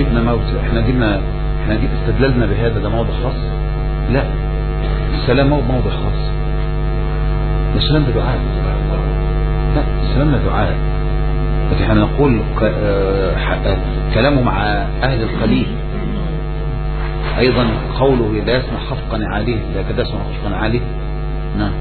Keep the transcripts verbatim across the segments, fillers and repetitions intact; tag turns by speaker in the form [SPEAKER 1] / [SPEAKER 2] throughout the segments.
[SPEAKER 1] جبنا موت، احنا جبنا احنا جبنا استدللنا بهذا ده موضع خاص. لا، السلام موضع خاص. السلام ده دعاء. لا، السلام ده دعاء. لكن احنا نقول كلامه مع اهل القليل ايضا قوله لا يسمع خفقا عليه، لا كذا يسمع خفقا عليه. نعم.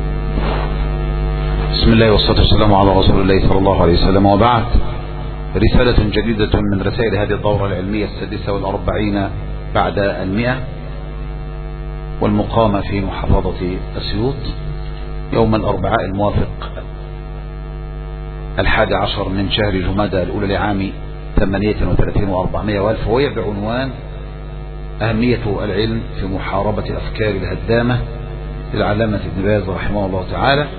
[SPEAKER 1] بسم الله والصلاة والسلام على رسول الله صلى الله عليه وسلم، وبعد. رسالة جديدة من رسائل هذه الدورة العلمية السادسة والأربعين بعد المئة، والمقامة في محافظة أسيوط يوم الأربعاء الموافق الحادي عشر من شهر جمادى الأولى لعام ثمانية وثلاثين وأربعمائة وألف، وهي بعنوان أهمية العلم في محاربة الأفكار الهدامة للعلامة ابن باز رحمه الله تعالى.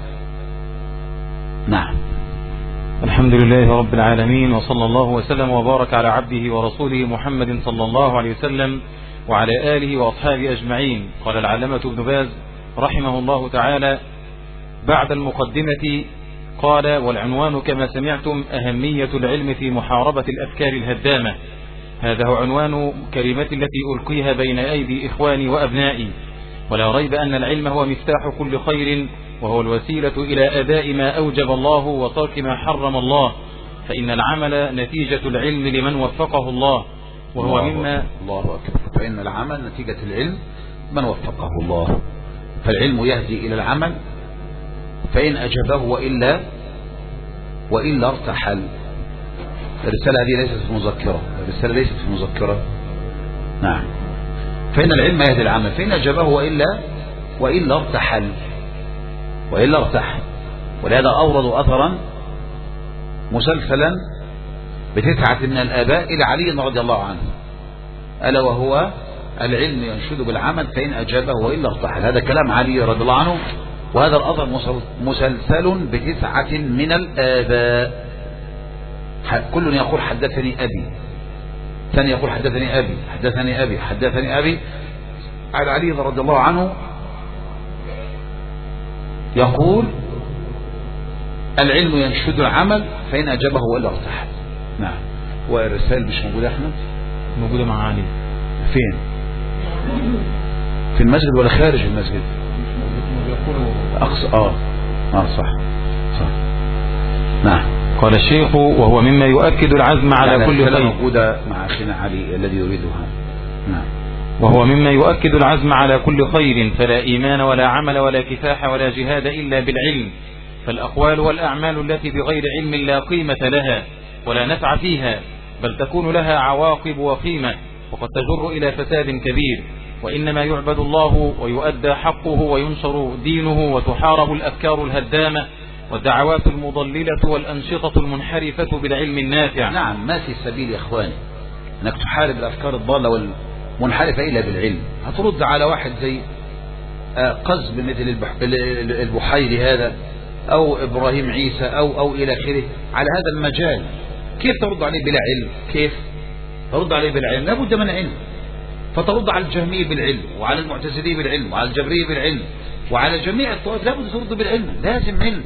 [SPEAKER 1] نعم.
[SPEAKER 2] الحمد لله رب العالمين، وصلى الله وسلم وبارك على عبده ورسوله محمد صلى الله عليه وسلم وعلى آله وأصحابه أجمعين. قال العلامة ابن باز رحمه الله تعالى بعد المقدمة قال: والعنوان كما سمعتم أهمية العلم في محاربة الأفكار الهدامة. هذا هو عنوان كلمتي التي ألقيها بين أيدي إخواني وأبنائي، ولا ريب أن العلم هو مفتاح كل خير، وهو الوسيلة إلى أداء ما أوجب الله وترك ما حرم الله، فإن العمل نتيجة العلم لمن وفقه الله، وهو
[SPEAKER 1] الله
[SPEAKER 2] مما
[SPEAKER 1] الله أكبر. فإن العمل نتيجة العلم من وفقه الله، فالعلم يهدي إلى العمل، فإن أجابه وإلا وإلا ارتحل. الرسالة هذه ليست في مذكرة، الرسالة ليست في مذكرة. نعم. فإن العلم يهدي العمل، فإن أجابه وإلا وإلا ارتحل وإلا ارتحل. ولهذا أوردوا أثرا مسلسلا بتسعة من الآباء إلى علي رضي الله عنه، ألا وهو: العلم ينشد بالعمل فإن أجابه وإلا ارتحل. هذا كلام علي رضي الله عنه، وهذا الأثر مسلسل بتسعة من الآباء. كل يقول حدثني أبي، ثاني يقول حدثني أبي حدثني أبي حدثني أبي على علي رضي الله عنه يقول: العلم ينشد العمل فإن أجابه وإلا ارتحل. نعم. والرسائل مش موجودة أحمد؟
[SPEAKER 2] موجودة مع علي.
[SPEAKER 1] فين؟ في المسجد ولا خارج المسجد؟ أقصى آه آه صح صح. نعم.
[SPEAKER 2] قال الشيخ: وهو مما يؤكد العزم على كل خير.
[SPEAKER 1] موجودة مع أخينا علي الذي يريدها. نعم.
[SPEAKER 2] وهو مما يؤكد العزم على كل خير، فلا إيمان ولا عمل ولا كفاح ولا جهاد إلا بالعلم، فالأقوال والأعمال التي بغير علم لا قيمة لها ولا نفع فيها، بل تكون لها عواقب وخيمة، وقد تجر إلى فساد كبير. وإنما يعبد الله ويؤدى حقه وينشر دينه وتحارب الأفكار الهدامة والدعوات المضللة والأنشطة المنحرفة بالعلم النافع.
[SPEAKER 1] نعم. ما في سبيل يا إخواني أنك تحارب الأفكار الضالة والمنحرفة إلا بالعلم. هترد على واحد زي قزب مثل البحيري هذا أو إبراهيم عيسى أو أو إلى آخره على هذا المجال، كيف ترد عليه بلا علم؟ كيف ترد عليه بالعلم؟ لابد من علم. فترد على الجهمي بالعلم، وعلى المعتزلي بالعلم، وعلى الجبري بالعلم، وعلى جميع الطوائف لابد ترد بالعلم. لازم علم.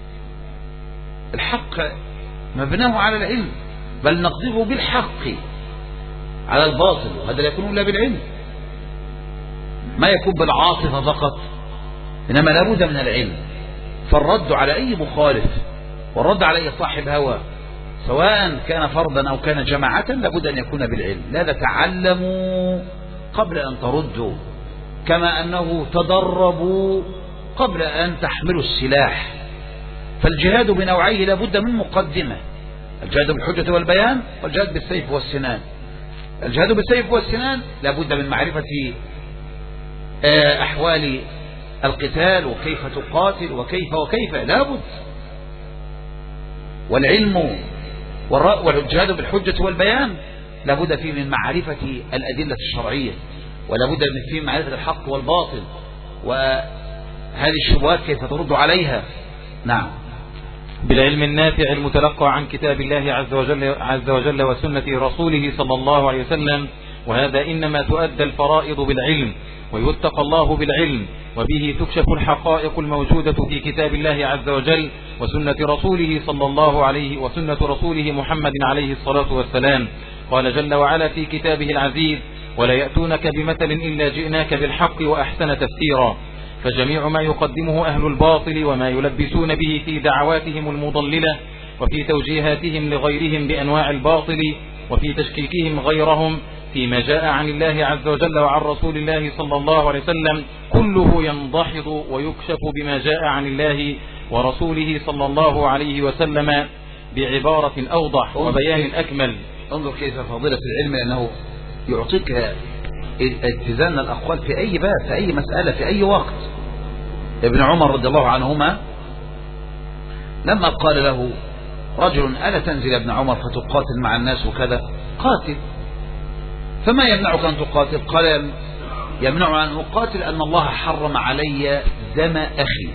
[SPEAKER 1] الحق مبناه على العلم، بل نقذفه بالحق على الباطل، وهذا لا يكون إلا بالعلم. ما يكون بالعاطفة فقط، إنما لابد من العلم. فالرد على أي مخالف والرد على أي صاحب هوى سواء كان فردا أو كان جماعة لابد أن يكون بالعلم. لذا تعلموا قبل أن تردوا، كما أنه تدربوا قبل أن تحملوا السلاح. فالجهاد بنوعيه لابد من مقدمة: الجهاد بالحجة والبيان، والجهاد بالسيف والسنان. الجهاد بالسيف والسنان لابد من معرفة أحوال القتال وكيف تقاتل وكيف وكيف لابد. والعلم والجهاد بالحجة والبيان لابد فيه من معرفة الأدلة الشرعية، ولابد من فيه معرفة الحق والباطل، وهذه الشبهات كيف ترد عليها. نعم.
[SPEAKER 2] بالعلم النافع المتلقى عن كتاب الله عز وجل, عز وجل وسنة رسوله صلى الله عليه وسلم. وهذا إنما تؤدى الفرائض بالعلم، ويتقى الله بالعلم، وبه تكشف الحقائق الموجودة في كتاب الله عز وجل وسنة رسوله صلى الله عليه وسنة رسوله محمد عليه الصلاة والسلام. قال جل وعلا في كتابه العزيز: ولا يأتونك بمثل إلا جئناك بالحق وأحسن تفسيرا. فجميع ما يقدمه أهل الباطل وما يلبسون به في دعواتهم المضللة وفي توجيهاتهم لغيرهم بأنواع الباطل وفي تشكيكهم غيرهم فيما جاء عن الله عز وجل وعن رسول الله صلى الله عليه وسلم كله ينضحض ويكشف بما جاء عن الله ورسوله صلى الله عليه وسلم بعبارة أوضح وبيان أكمل.
[SPEAKER 1] انظر كيف فضيلة العلم، لأنه يعطيك اتزان الأقوال في أي باب، في أي مسألة، في أي وقت. ابن عمر رضي الله عنهما لما قال له رجل: ألا تنزل يا ابن عمر فتقاتل مع الناس وكذا؟ قاتل. فما يمنعك أن تقاتل؟ قال: يمنع أن أقاتل أن الله حرم علي دم أخي.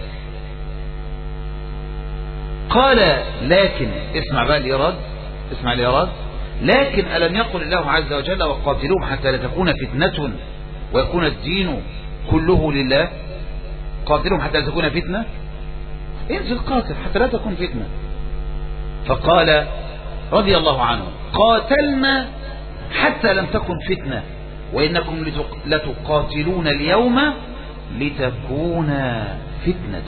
[SPEAKER 1] قال: لكن اسمع بقى الإيراد، اسمع الإيراد: لكن ألم يقل الله عز وجل: وقاتلوهم حتى لا تكون فتنة ويكون الدين كله لله؟ قاتلوهم حتى لا تكون فتنة، انزل قاتل حتى لا تكون فتنة. فقال رضي الله عنه: قاتلنا حتى لم تكن فتنة وإنكم لتقاتلون اليوم لتكون فتنة.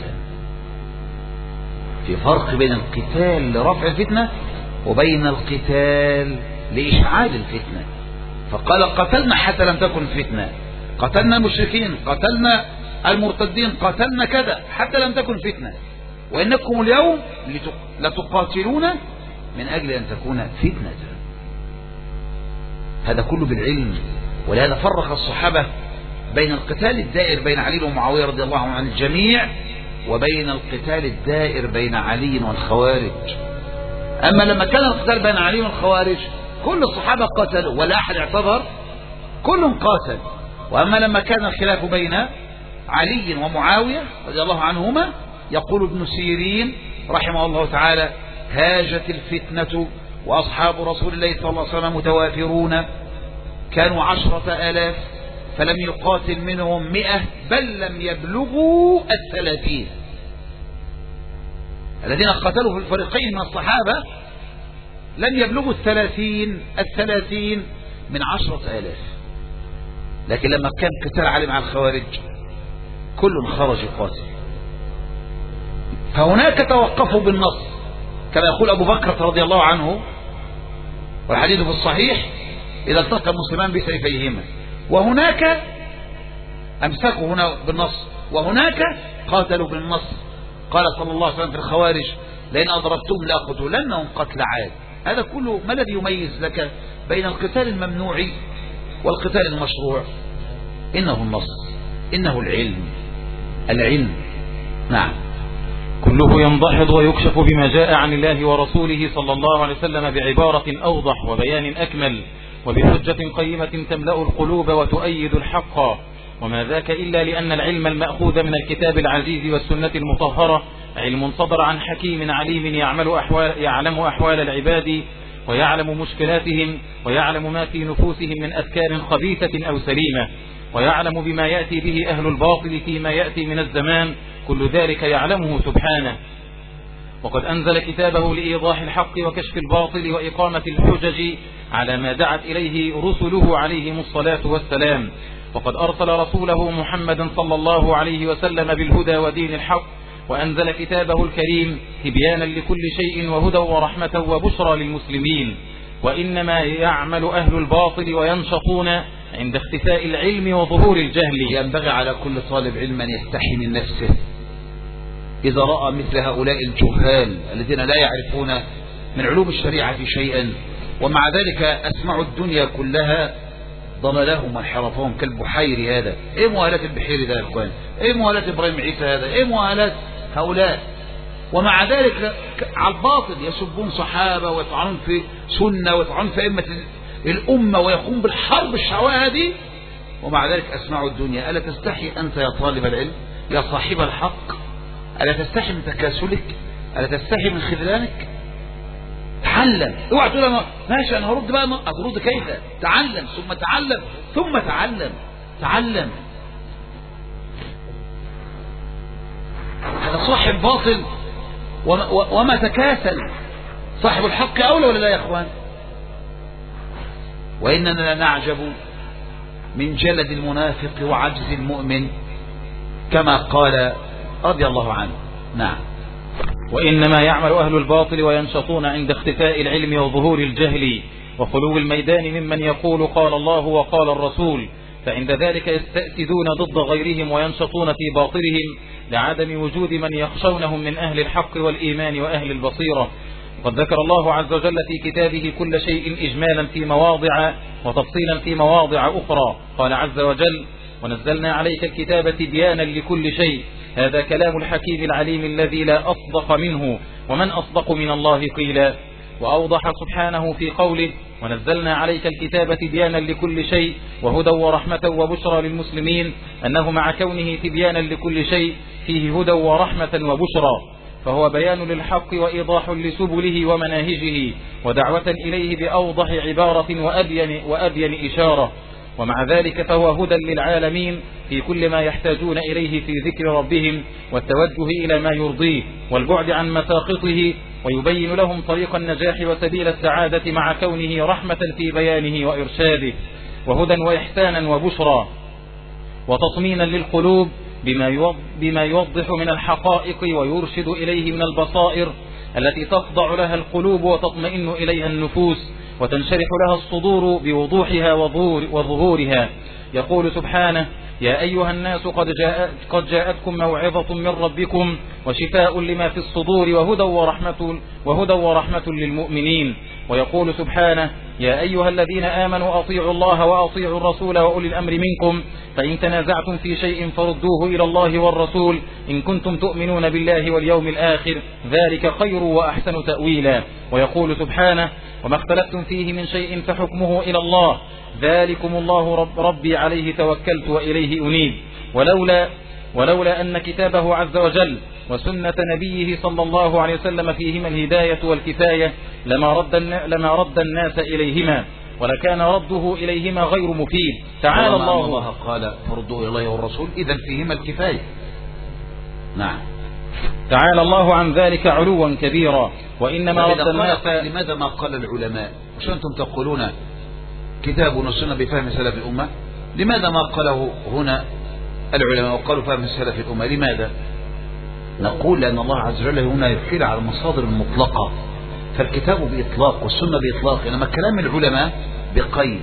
[SPEAKER 1] في فرق بين القتال لرفع الفتنة وبين القتال لإشعال الفتنة. فقال: قتلنا حتى لم تكن فتنة، قتلنا المشركين، قتلنا المرتدين، قتلنا كذا حتى لم تكن فتنة، وإنكم اليوم لتقاتلون من أجل أن تكون فتنة. هذا كله بالعلم. ولهذا فرق الصحابة بين القتال الدائر بين علي ومعاوية رضي الله عنهم عن الجميع وبين القتال الدائر بين علي والخوارج. أما لما كان القتال بين علي والخوارج كل الصحابة قتلوا ولا أحد اعتذر، كلهم قاتل. وأما لما كان الخلاف بين علي ومعاوية رضي الله عنهما، يقول ابن سيرين رحمه الله تعالى: هاجت الفتنة وأصحاب رسول الله صلى الله عليه وسلم متوافرون، كانوا عشرة آلاف فلم يقاتل منهم مئة بل لم يبلغوا الثلاثين. الذين قتلوا في الفريقين من الصحابة لم يبلغوا الثلاثين الثلاثين من عشرة آلاف. لكن لما كان قتال علي مع الخوارج كل خرج قاتل. فهناك توقفوا بالنص كما يقول أبو بكر رضي الله عنه، والحديث في الصحيح: إذا التقى المسلمان بسيفيهما. وهناك أمسكوا هنا بالنص وهناك قاتلوا بالنص. قال صلى الله عليه وسلم في الخوارج: لئن أضربتم لأقتلنهم قتل عاد. هذا كله ما الذي يميز لك بين القتال الممنوع والقتال المشروع؟ إنه النص، إنه العلم، العلم. نعم.
[SPEAKER 2] كله ينضحض ويكشف بما جاء عن الله ورسوله صلى الله عليه وسلم بعبارة أوضح وبيان أكمل وبحجة قيمة تملأ القلوب وتؤيد الحق. وما ذاك إلا لأن العلم المأخوذ من الكتاب العزيز والسنة المطهرة علم صدر عن حكيم عليم يعمل أحوال يعلم أحوال العباد ويعلم مشكلاتهم ويعلم ما في نفوسهم من أفكار خبيثة أو سليمة، ويعلم بما يأتي به أهل الباطل فيما يأتي من الزمان، كل ذلك يعلمه سبحانه. وقد أنزل كتابه لإيضاح الحق وكشف الباطل وإقامة الحجج على ما دعت إليه رسله عليهم الصلاة والسلام. وقد أرسل رسوله محمدا صلى الله عليه وسلم بالهدى ودين الحق، وأنزل كتابه الكريم تبيانا لكل شيء وهدى ورحمة وبشرى للمسلمين. وإنما يعمل أهل الباطل وينشطون عند اختفاء العلم وظهور الجهل.
[SPEAKER 1] ينبغي على كل طالب علم أن يستحي من نفسه إذا رأى مثل هؤلاء الجهال الذين لا يعرفون من علوم الشريعة شيئا، ومع ذلك أسمعوا الدنيا كلها ضلالهم وانحرافهم كالبحيري هذا. ايه مؤهلات البحيري ده يا اخوان؟ ايه مؤهلات ابراهيم عيسى هذا؟ ايه مؤهلات هؤلاء؟ ومع ذلك على الباطل يسبون صحابة ويطعنون في سنة ويطعنون في أئمة الأمة ويقوم بالحرب الشعواء هذه، ومع ذلك أسمعوا الدنيا. ألا تستحي أنت يا طالب العلم يا صاحب الحق؟ ألا تستحي من تكاسلك؟ ألا تستحي من خذلانك؟ تعلم. اوعى تقول انا ماشي انا هرد بقى. هترد كيف؟ تعلم ثم تعلم ثم تعلم. تعلم. هذا صاحب باطل وما تكاسل. صاحب الحق اولى ولا لا يا اخوان؟ وإننا لنعجب من جلد المنافق وعجز المؤمن كما قال رضي الله عنه. نعم.
[SPEAKER 2] وإنما يعمل أهل الباطل وينشطون عند اختفاء العلم وظهور الجهل وخلو الميدان ممن يقول قال الله وقال الرسول، فعند ذلك يستأسدون ضد غيرهم وينشطون في باطلهم لعدم وجود من يخشونهم من أهل الحق والإيمان وأهل البصيرة. قد ذكر الله عز وجل في كتابه كل شيء إجمالا في مواضع وتفصيلا في مواضع أخرى. قال عز وجل: ونزلنا عليك الكتاب تبيانا لكل شيء. هذا كلام الحكيم العليم الذي لا أصدق منه، ومن أصدق من الله قيلا. وأوضح سبحانه في قوله: ونزلنا عليك الكتاب تبيانا لكل شيء وهدى ورحمة وبشرى للمسلمين، أنه مع كونه تبيانا لكل شيء فيه هدى ورحمة وبشرى، فهو بيان للحق وإيضاح لسبله ومناهجه ودعوة إليه بأوضح عبارة وأبين, وأبين إشارة. ومع ذلك فهو هدى للعالمين في كل ما يحتاجون إليه في ذكر ربهم والتوجه إلى ما يرضيه والبعد عن مساقطه، ويبين لهم طريق النجاح وسبيل السعادة مع كونه رحمة في بيانه وإرشاده، وهدى وإحسانا وبشرى وتطمينا للقلوب بما يوضح من الحقائق ويرشد إليه من البصائر التي تخضع لها القلوب وتطمئن إليها النفوس وتنشرح لها الصدور بوضوحها وظهورها. يقول سبحانه: يا أيها الناس قد, جاء قد جاءتكم موعظة من ربكم وشفاء لما في الصدور وهدى ورحمة, وهدى ورحمة للمؤمنين. ويقول سبحانه: يا أيها الذين آمنوا أطيعوا الله وأطيعوا الرسول وأولي الأمر منكم، فإن تنازعتم في شيء فردوه إلى الله والرسول إن كنتم تؤمنون بالله واليوم الآخر، ذلك خير وأحسن تأويلا. ويقول سبحانه: وما اختلفتم فيه من شيء فحكمه إلى الله، ذلكم الله رب ربي عليه توكلت وإليه أنيب. ولولا, ولولا أن كتابه عز وجل وسنة نبيه صلى الله عليه وسلم فيهما الهداية والكفاية لما رد, لما رد الناس إليهما، ولكان رده إليهما غير مفيد. تعالى الله,
[SPEAKER 1] الله قال فردوا إلى الله والرسول، إذن فيهما الكفاية. نعم.
[SPEAKER 2] تعالى الله عن ذلك علوا كبيرا. وإنما رد الناس.
[SPEAKER 1] لماذا ما قال العلماء؟ وش أنتم تقولون كتاب والسنة بفهم سلف الأمة؟ لماذا ما قاله هنا العلماء وقالوا فهم سلف الأمة؟ لماذا؟ نقول لأن الله عز وجل هنا يحيل على المصادر المطلقة، فالكتاب بإطلاق والسنة بإطلاق، إنما كلام العلماء بقيد.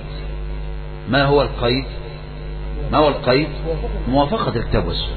[SPEAKER 1] ما هو القيد؟ ما هو القيد؟ موافقة الكتاب والسنة.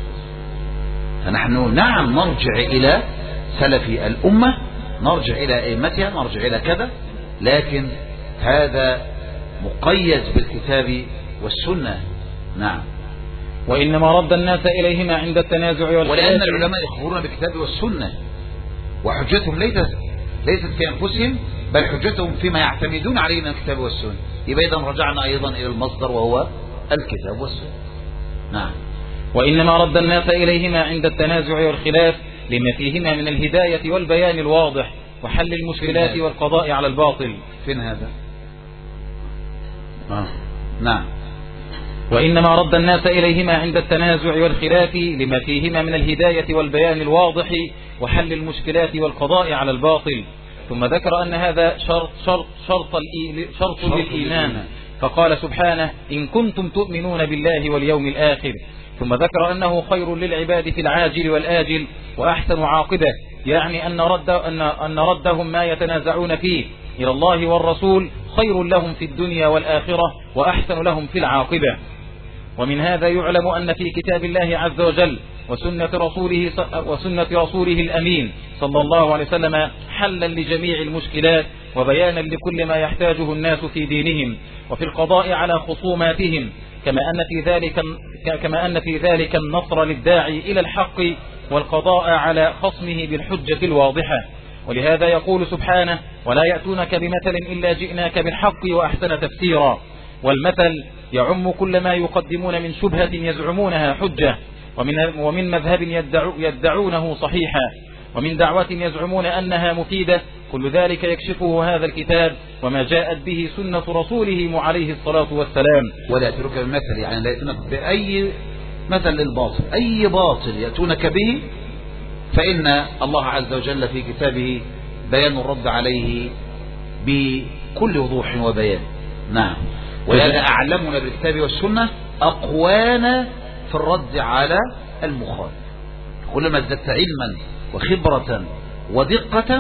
[SPEAKER 1] فنحن نعم نرجع إلى سلف الأمة، نرجع إلى أئمتها، نرجع إلى كذا، لكن هذا مقيد بالكتاب والسنة. نعم.
[SPEAKER 2] وإنما رد الناس إليهما عند التنازع والخلاف،
[SPEAKER 1] ولأن العلماء يخبرون بالكتاب والسنة، وحجتهم ليست ليست في أنفسهم، بل حجتهم فيما يعتمدون عليه من الكتاب والسنة. يبقى إذن رجعنا أيضا إلى المصدر وهو الكتاب والسنة. نعم.
[SPEAKER 2] وإنما رد الناس إليهما عند التنازع والخلاف لما فيهما من الهداية والبيان الواضح وحل المشكلات والقضاء على الباطل.
[SPEAKER 1] فين هذا؟ آه. نعم.
[SPEAKER 2] وإنما رد الناس إليهما عند التنازع والخلاف لما فيهما من الهداية والبيان الواضح وحل المشكلات والقضاء على الباطل. ثم ذكر أن هذا شرط, شرط, شرط, شرط, شرط للإيمان، فقال سبحانه: إن كنتم تؤمنون بالله واليوم الآخر. ثم ذكر أنه خير للعباد في العاجل والآجل وأحسن عاقبة، يعني أن, رد أن, أن ردهم ما يتنازعون فيه إلى الله والرسول خير لهم في الدنيا والآخرة وأحسن لهم في العاقبة. ومن هذا يعلم أن في كتاب الله عز وجل وسنة رسوله, وسنة رسوله الأمين صلى الله عليه وسلم حلا لجميع المشكلات وبيانا لكل ما يحتاجه الناس في دينهم وفي القضاء على خصوماتهم، كما أن في ذلك كما أن في ذلك النصر للداعي إلى الحق والقضاء على خصمه بالحجة الواضحة. ولهذا يقول سبحانه: ولا يأتونك بمثل إلا جئناك بالحق وأحسن تفسيرا. والمثل يعم كل ما يقدمون من شبهة يزعمونها حجة، ومن, ومن مذهب يدعو يدعونه صحيحا، ومن دعوة يزعمون أنها مفيدة. كل ذلك يكشفه هذا الكتاب وما جاءت به سنة رسوله عليه الصلاة والسلام.
[SPEAKER 1] ولا يأتونك بمثل، يعني لا يأتونك بأي مثل للباطل، أي باطل يأتونك به فإن الله عز وجل في كتابه بيان الرد عليه بكل وضوح وبيان. نعم. ولهذا أعلمنا بالكتاب والسنة أقوانا في الرد على المخالف. كلما ازددت علما وخبرة ودقة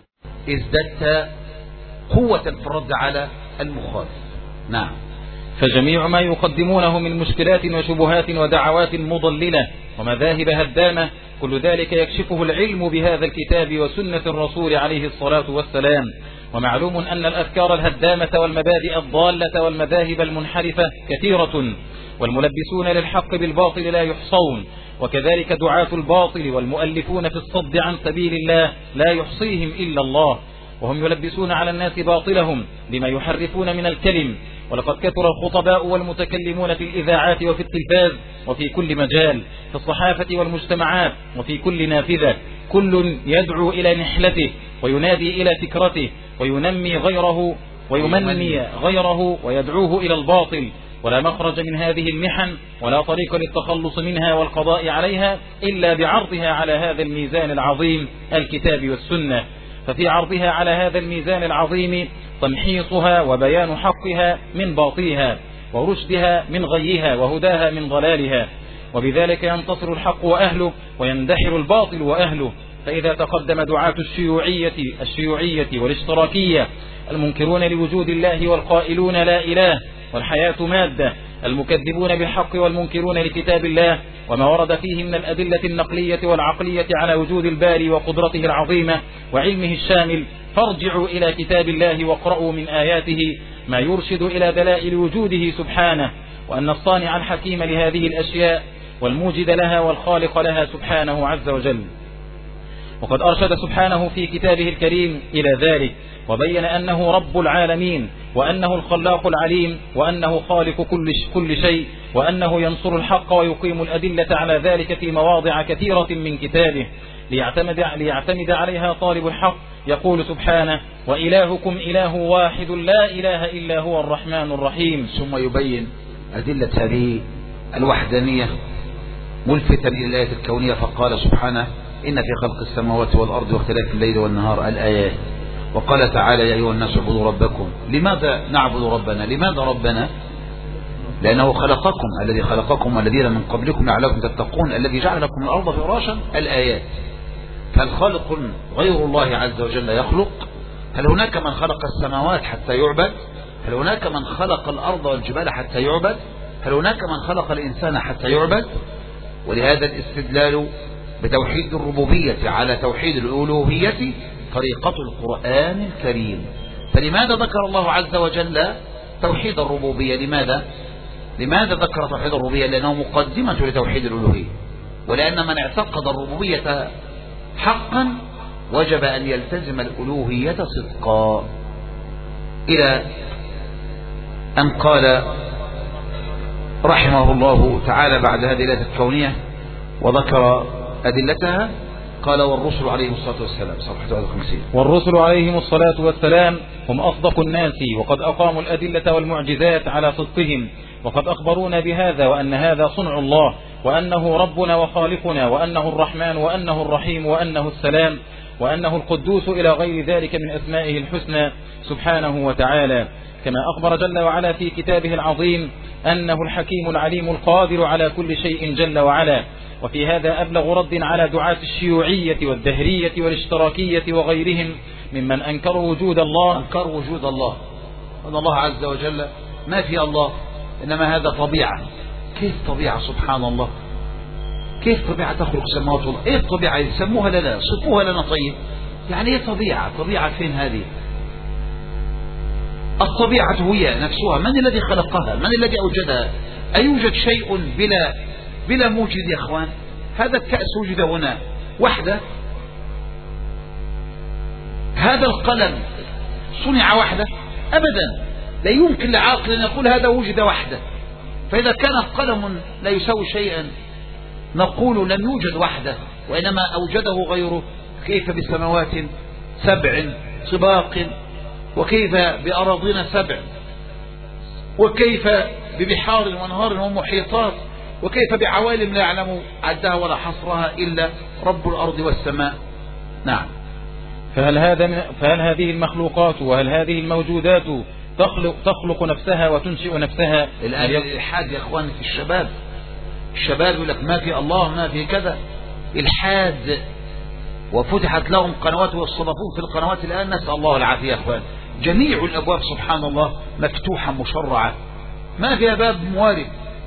[SPEAKER 1] ازددت قوة في الرد على المخالف. نعم.
[SPEAKER 2] فجميع ما يقدمونه من مشكلات وشبهات ودعوات مضللة ومذاهب هدامة كل ذلك يكشفه العلم بهذا الكتاب وسنة الرسول عليه الصلاة والسلام. ومعلوم أن الأفكار الهدامة والمبادئ الضالة والمذاهب المنحرفة كثيرة، والملبسون للحق بالباطل لا يحصون، وكذلك دعاة الباطل والمؤلفون في الصد عن سبيل الله لا يحصيهم إلا الله، وهم يلبسون على الناس باطلهم بما يحرفون من الكلم. ولقد كثر الخطباء والمتكلمون في الإذاعات وفي التلفاز وفي كل مجال، في الصحافة والمجتمعات وفي كل نافذة، كل يدعو إلى نحلته وينادي إلى فكرته وينمي غيره ويمني غيره ويدعوه إلى الباطل، ولا مخرج من هذه المحن ولا طريق للتخلص منها والقضاء عليها إلا بعرضها على هذا الميزان العظيم الكتاب والسنة. ففي عرضها على هذا الميزان العظيم تمحيصها وبيان حقها من باطلها، ورشدها من غيها، وهداها من ضلالها، وبذلك ينتصر الحق وأهله ويندحر الباطل وأهله. فإذا تقدم دعاة الشيوعية الشيوعية والاشتراكية المنكرون لوجود الله والقائلون لا إله والحياة مادة، المكذبون بالحق والمنكرون لكتاب الله وما ورد فيه من الأدلة النقلية والعقلية على وجود الباري وقدرته العظيمة وعلمه الشامل، فارجعوا إلى كتاب الله واقرأوا من آياته ما يرشد إلى دلائل وجوده سبحانه، وأن الصانع الحكيم لهذه الأشياء والموجد لها والخالق لها سبحانه عز وجل. وقد أرشد سبحانه في كتابه الكريم إلى ذلك، وبين أنه رب العالمين، وأنه الخلاق العليم، وأنه خالق كل كل شيء، وأنه ينصر الحق ويقيم الأدلة على ذلك في مواضع كثيرة من كتابه ليعتمد, ليعتمد عليها طالب الحق. يقول سبحانه: وإلهكم إله واحد لا إله إلا هو الرحمن الرحيم.
[SPEAKER 1] ثم يبين أدلة هذه الوحدانية ملفتا إلى الآية الكونية، فقال سبحانه: إن في خلق السماوات والأرض واختلاف الليل والنهار الآيات. وقال تعالى: يا أيها الناس اعبدوا ربكم. لماذا نعبد ربنا؟ لماذا ربنا؟ لأنه خلقكم، الذي خلقكم والذين من قبلكم لعلكم تتقون، الذي جعل لكم الأرض فراشا الآيات. فالخالق غير الله عز وجل يخلق. هل هناك من خلق السماوات حتى يعبد؟ هل هناك من خلق الأرض والجبال حتى يعبد؟ هل هناك من خلق الإنسان حتى يعبد؟ ولهذا الاستدلال بتوحيد الربوبية على توحيد الألوهية طريقة القرآن الكريم. فلماذا ذكر الله عز وجل توحيد الربوبية؟ لماذا؟ لماذا ذكر توحيد الربوبية؟ لأنه مقدمة لتوحيد الألوهية، ولأن من اعتقد الربوبية حقا وجب أن يلتزم الألوهية صدقا، إلى أن قال رحمه الله تعالى بعد هذه الآية الكونية وذكر أدلتها، قال: والرسل عليهم الصلاة والسلام. صفحة واحد وخمسين.
[SPEAKER 2] والرسل عليهم الصلاة والسلام هم أصدق الناس، وقد أقاموا الأدلة والمعجزات على صدقهم، وقد أخبرونا بهذا، وأن هذا صنع الله، وأنه ربنا وخالقنا، وأنه الرحمن، وأنه الرحيم، وأنه السلام، وأنه القدوس، إلى غير ذلك من أسمائه الحسنى سبحانه وتعالى. كما أخبر جل وعلا في كتابه العظيم أنه الحكيم العليم القادر على كل شيء جل وعلا. وفي هذا أبلغ رد على دعاة الشيوعية والدهرية والاشتراكية وغيرهم ممن أنكروا وجود الله.
[SPEAKER 1] أنكروا وجود الله، أن الله عز وجل ما في الله، إنما هذا طبيعة. كيف طبيعة؟ سبحان الله، كيف طبيعة تخلق السماوات والأرض؟ إيه الطبيعة؟ يسموها لنا، صفوها لنا. طيب يعني إيه طبيعة؟ طبيعة فين هذه؟ الطبيعة هي نفسها. من الذي خلقها؟ من الذي أوجدها؟ أيوجد شيء بلا بلا موجد يا أخوان؟ هذا الكأس وجد هنا وحده، هذا القلم صنع وحده؟ أبدا، لا يمكن لعاقل أن يقول هذا وجد وحده. فإذا كان القلم لا يساوي شيئا نقول لم يوجد وحده، وإنما أوجده غيره. كيف بسماوات سبع طباق، وكيف بأراضين سبع، وكيف ببحار وانهار ومحيطات، وكيف بعوالم لا يعلم عدها ولا حصرها إلا رب الأرض والسماء. نعم.
[SPEAKER 2] فهل, هذا فهل هذه المخلوقات وهل هذه الموجودات تخلق, تخلق نفسها وتنشئ نفسها.
[SPEAKER 1] الآن الإلحاد يا أخواني في الشباب، الشباب يقول لك ما في الله ما في كذا، إلحاد، وفتحت لهم قنوات والصدفون في القنوات الآن، نسأل الله العافية يا أخوان. جميع الأبواب سبحان الله مفتوحة مشرعة، ما فيها باب موارد،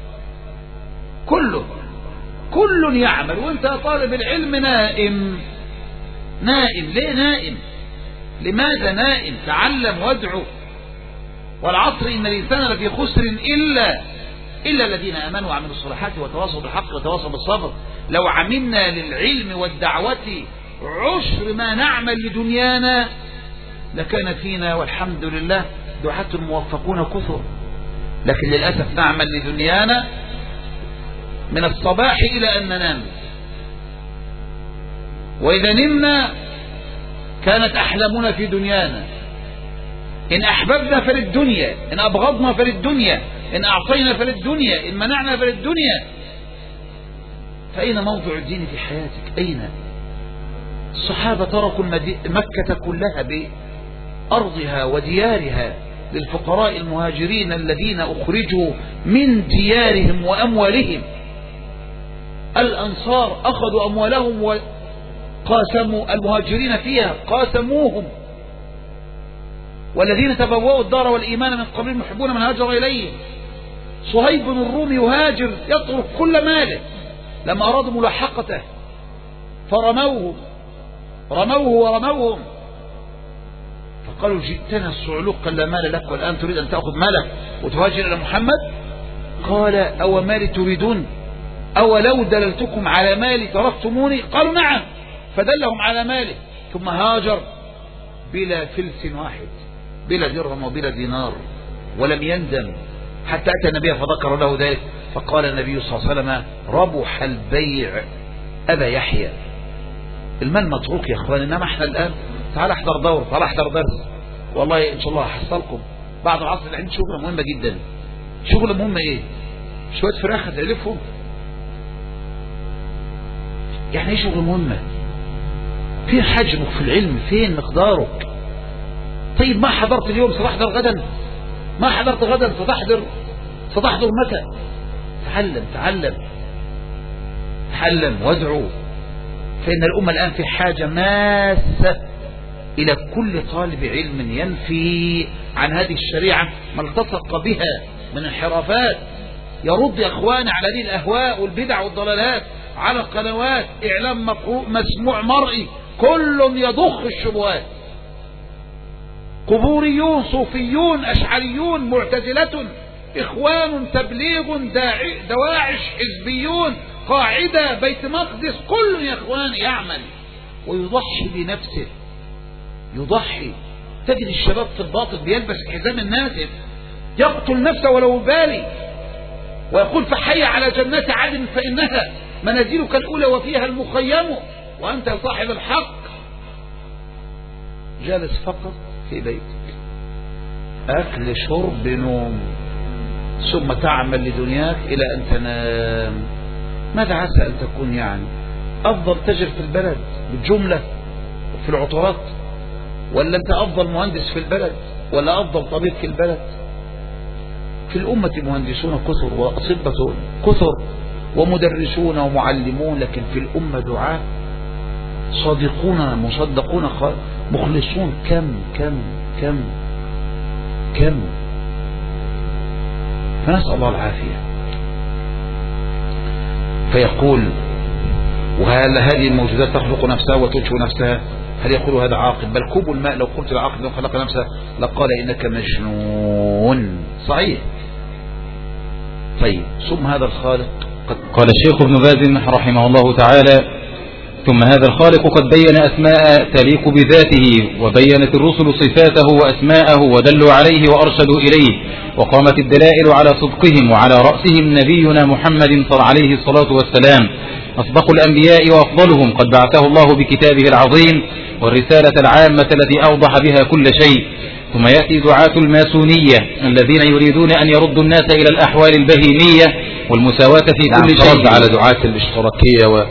[SPEAKER 1] كله كل يعمل، وانت طالب العلم نائم. نائم ليه نائم؟ لماذا نائم؟ تعلم وادعو. والعصر إن الإنسان لفي خسر إلا إلا الذين آمنوا وعملوا الصالحات وتواصوا بالحق وتواصوا بالصبر. لو عملنا للعلم والدعوة عشر ما نعمل لدنيانا لكان فينا والحمد لله دعاة موفقون كثر، لكن للأسف نعمل لدنيانا من الصباح إلى أن ننام، وإذا نمنا كانت أحلامنا في دنيانا. إن أحببنا فللدنيا، إن أبغضنا فللدنيا، إن أعطينا فللدنيا، إن منعنا فللدنيا. فأين موضع الدين في حياتك؟ أين؟ الصحابة تركوا مكة كلها بأرضها وديارها للفقراء المهاجرين الذين أخرجوا من ديارهم وأموالهم. الأنصار أخذوا أموالهم وقاسموا المهاجرين فيها، قاسموهم. والذين تبوأوا الدار والإيمان من قبلهم يحبون من هاجر إليه. صهيب بن الرومي يهاجر يترك كل ماله لما أرادوا ملاحقته فرموه رموه ورموهم، فقالوا جئتنا الصعلوك قال لا مال لك والآن تريد أن تأخذ مالك وتهاجر إلى محمد؟ قال أو مالي تريدون؟ أو لو دللتكم على مالي تركتموني؟ قالوا نعم، فدلهم على ماله، ثم هاجر بلا فلس واحد، بلا درهم وبلا دينار، ولم يندم حتى أتى النبي فذكر له ذلك، فقال النبي صلى الله عليه وسلم ربح البيع أبا يحيى. المال متروك يا اخوان، انما احنا الآن تعال احضر دور، تعال احضر درس، والله ان شاء الله هحصلكم بعد العصر اللي عندي شغلة مهمة جدا. شغلة مهمة ايه؟ شوية فراخ هتعلفهم؟ يعني ايه شغلة مهمة؟ فين حجمك في العلم؟ فين مقدارك؟ طيب ما حضرت اليوم ستحضر غدا، ما حضرت غدا ستحضر ستحضر متى؟ تعلم تعلم تعلم وادعو، فإن الأمة الآن في حاجة ماسة إلى كل طالب علم ينفي عن هذه الشريعة ما التصق بها من انحرافات، يرد يا أخوان على هذه الأهواء والبدع والضلالات على قنوات إعلام مقروء مسموع مرئي، كل يضخ الشبهات، قبوريون صوفيون أشعريون معتزلة إخوان تبليغ دواعش حزبيون قاعدة بيت مقدس، كل يا إخوان يعمل ويضحي بنفسه، يضحي. تجد الشباب في الباطل بيلبس حزام الناسف يقتل نفسه ولو بالي، ويقول فحي على جنات عدن فإنها منازلك الأولى وفيها المخيم، وأنت صاحب الحق جالس فقط في بيتك، أكل شرب نوم، ثم تعمل لدنياك إلى أن تنام. ماذا عسى أن تكون يعني أفضل تاجر في البلد بالجملة في العطورات، ولا أنت أفضل مهندس في البلد، ولا أفضل طبيب في البلد؟ في الأمة مهندسون كثر وأطباء كثر ومدرسون ومعلمون، لكن في الأمة دعاة صادقون مصدقون مخلصون كم كم كم كم فنسأل الله العافية. فيقول وهل هذه الموجودات تخلق نفسها وتنشئ نفسها؟ هل يقول هذا عاقل؟ بل كوب الماء لو قلت العاقل لو خلق نفسه لقال إنك مجنون. صحيح. طيب ثم هذا الخالق
[SPEAKER 2] قد قال الشيخ ابن باز رحمه الله تعالى ثم هذا الخالق قد بين أسماء تليق بذاته، وبينت الرسل صفاته وأسماءه ودلوا عليه وأرشدوا إليه، وقامت الدلائل على صدقهم، وعلى رأسهم نبينا محمد صلى عليه الصلاة والسلام أصدق الأنبياء وأفضلهم، قد بعثه الله بكتابه العظيم والرسالة العامة التي أوضح بها كل شيء. ثم يأتي دعاة الماسونية الذين يريدون أن يردوا الناس إلى الأحوال البهيمية والمساواة في
[SPEAKER 1] نعم
[SPEAKER 2] كل شيء،
[SPEAKER 1] على دعاة الاشتراكية و...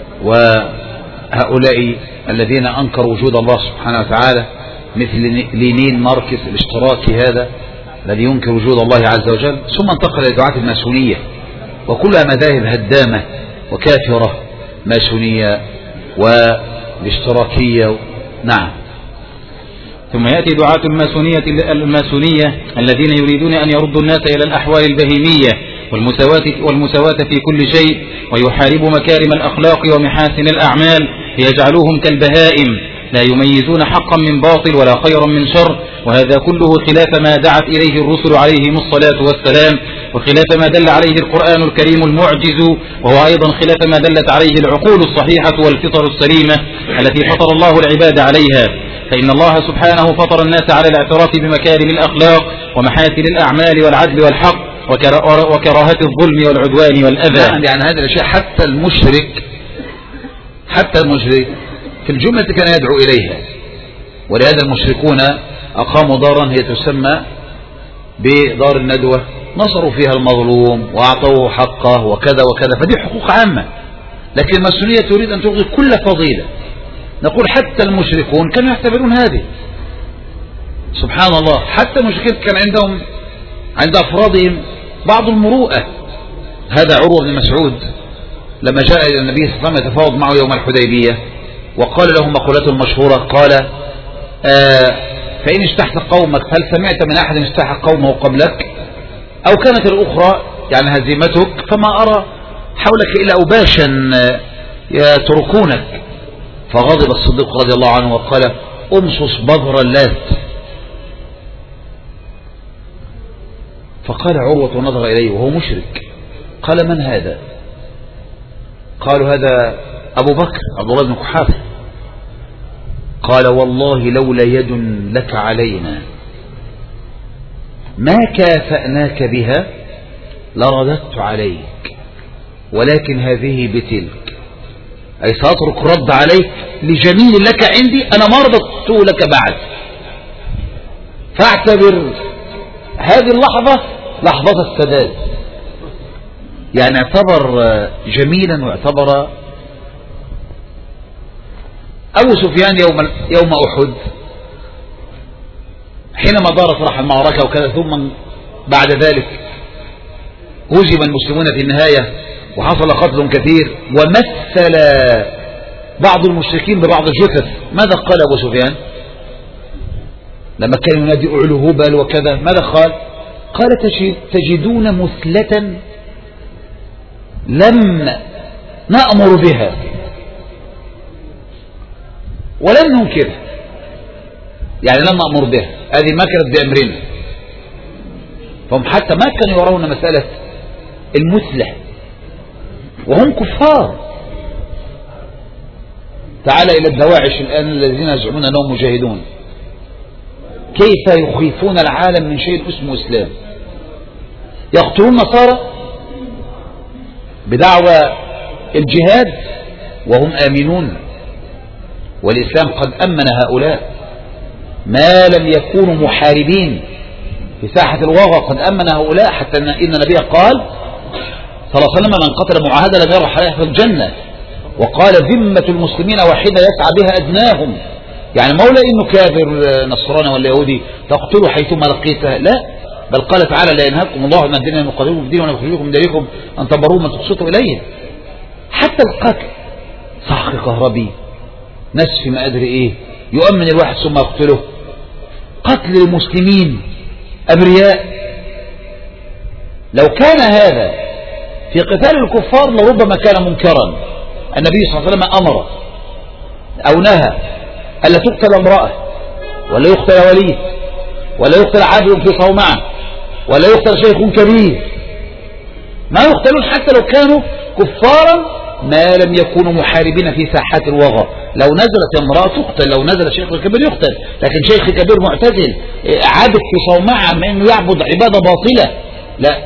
[SPEAKER 1] وهؤلاء الذين أنكروا وجود الله سبحانه وتعالى مثل لينين ماركس الاشتراكي هذا الذي ينكر وجود الله عز وجل، ثم انتقل إلى دعاة الماسونية وكلها مذاهب هدامة وكافرة، ماسونية والاشتراكية. نعم.
[SPEAKER 2] ثم يأتي دعاة الماسونية, الماسونية الذين يريدون أن يردوا الناس إلى الأحوال البهيمية والمساواة, والمساواة في كل شيء، ويحاربوا مكارم الأخلاق ومحاسن الأعمال ليجعلوهم كالبهائم لا يميزون حقا من باطل ولا خيرا من شر، وهذا كله خلاف ما دعت إليه الرسل عليهم الصلاة والسلام، وخلاف ما دل عليه القرآن الكريم المعجز، وهو أيضا خلاف ما دلت عليه العقول الصحيحة والفطر السليمة التي فطر الله العباد عليها. فإن الله سبحانه فطر الناس على الاعتراف بمكارم الأخلاق ومحاسن الأعمال والعدل والحق وكراهة الظلم والعدوان والأذى.
[SPEAKER 1] يعني هذه الأشياء حتى المشرك حتى المشرك في الجملة كان يدعو إليها، ولهذا المشركون أقاموا دارا هي تسمى بدار الندوة، نصروا فيها المظلوم وأعطوه حقه وكذا وكذا، فدي حقوق عامة. لكن الماسونية تريد أن تلغي كل فضيلة. نقول حتى المشركون كانوا يعتبرون هذه، سبحان الله، حتى المشركين كان عندهم عند أفرادهم بعض المروءة. هذا عروة بن مسعود لما جاء إلى النبي صلى الله عليه وسلم يتفاوض معه يوم الحديبية وقال له مقولته المشهورة، قال آه فإن استحت قومك هل سمعت من أحد استحى قومه قبلك؟ أو كانت الأخرى يعني هزيمتك فما أرى حولك إلا أوباشا يتركونك. فغضب الصديق رضي الله عنه وقال أمصص بذر اللات. فقال عروة ونظر إليه وهو مشرك، قال من هذا؟ قالوا هذا أبو بكر عبد الله بن قحافة. قال والله لولا يد لك علينا ما كافأناك بها لرددت عليك، ولكن هذه بتلك، أي سأترك رد عليك لجميل لك عندي أنا ما رددت لك بعد. فاعتبر هذه اللحظة لحظة السداد، يعني اعتبر جميلا واعتبر أبو سفيان يوم يوم أحد حينما دارت راح المعركة وكذا، ثم بعد ذلك هزم المسلمون في النهاية وحصل قتل كثير، ومثل بعض المشركين ببعض الجثث. ماذا قال أبو سفيان لما كان ينادي أعلو هبل وكذا؟ ماذا قال؟ قال تجدون مثلة لم نأمر بها ولم ننكرها، يعني لم نأمر بها، هذه ما كانت بأمرنا. فهم حتى ما كانوا يرون مسألة المثلة وهم كفار. تعال إلى الدواعش الآن الذين يزعمون أنهم مجاهدون، كيف يخيفون العالم من شيء اسمه إسلام. يقتلون النصارى بدعوى الجهاد وهم آمنون، والإسلام قد أمن هؤلاء ما لم يكونوا محاربين في ساحة الوغى، قد أمن هؤلاء حتى إن النبي قال صلى الله عليه وسلم من قتل معاهدا لم يرى حرائح في الجنة، وقال ذمة المسلمين واحدة يسعى بها أدناهم. يعني مولا إنه كافر نصراني ولا يهودي تقتلوا حيثما لقيته، لا، بل قال تعالى لا ينهاكم الله عن الذين يقاتلون في الدين ولا يخرجوكم من ديركم أن تبروا من تقسطوا إليه. حتى القتل صعق كهربي، نسف ما أدري إيه، يؤمن الواحد ثم يقتله. قتل المسلمين أبرياء. لو كان هذا في قتال الكفار لربما كان منكرا. النبي صلى الله عليه وسلم أمر أو نهى ألا تقتل امرأة ولا يقتل ولي ولا يقتل عبد في صومعة ولا يقتل شيخ كبير، ما يقتلون حتى لو كانوا كفارا ما لم يكونوا محاربين في ساحات الوغى. لو نزلت امرأة تقتل، لو نزل شيخ كبير يقتل، لكن شيخ كبير معتزل عابد في صومعة مع انه يعبد عبادة باطلة لا.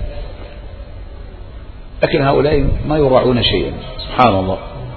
[SPEAKER 1] لكن هؤلاء ما يراعون شيئا، سبحان الله.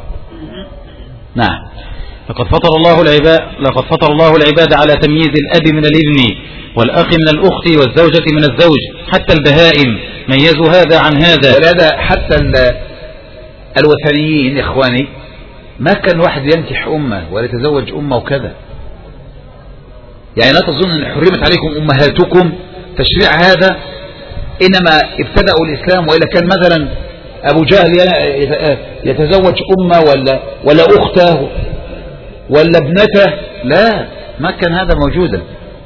[SPEAKER 1] نعم.
[SPEAKER 2] لقد فطر الله العباد لقد فطر الله العباد على تمييز الأب من الابن والأخ من الأخت والزوجة من الزوج، حتى البهائم ميزوا هذا عن هذا.
[SPEAKER 1] ولهذا حتى الوثنيين إخواني ما كان واحد ينكح أمه ولا يتزوج أمه وكذا. يعني لا تظن أن حرمت عليكم أمهاتكم تشريع هذا إنما ابتدأوا الإسلام، وإلا كان مثلا أبو جهل يتزوج أمه ولا, ولا أخته ولا ابنته، لا، ما كان هذا موجودا،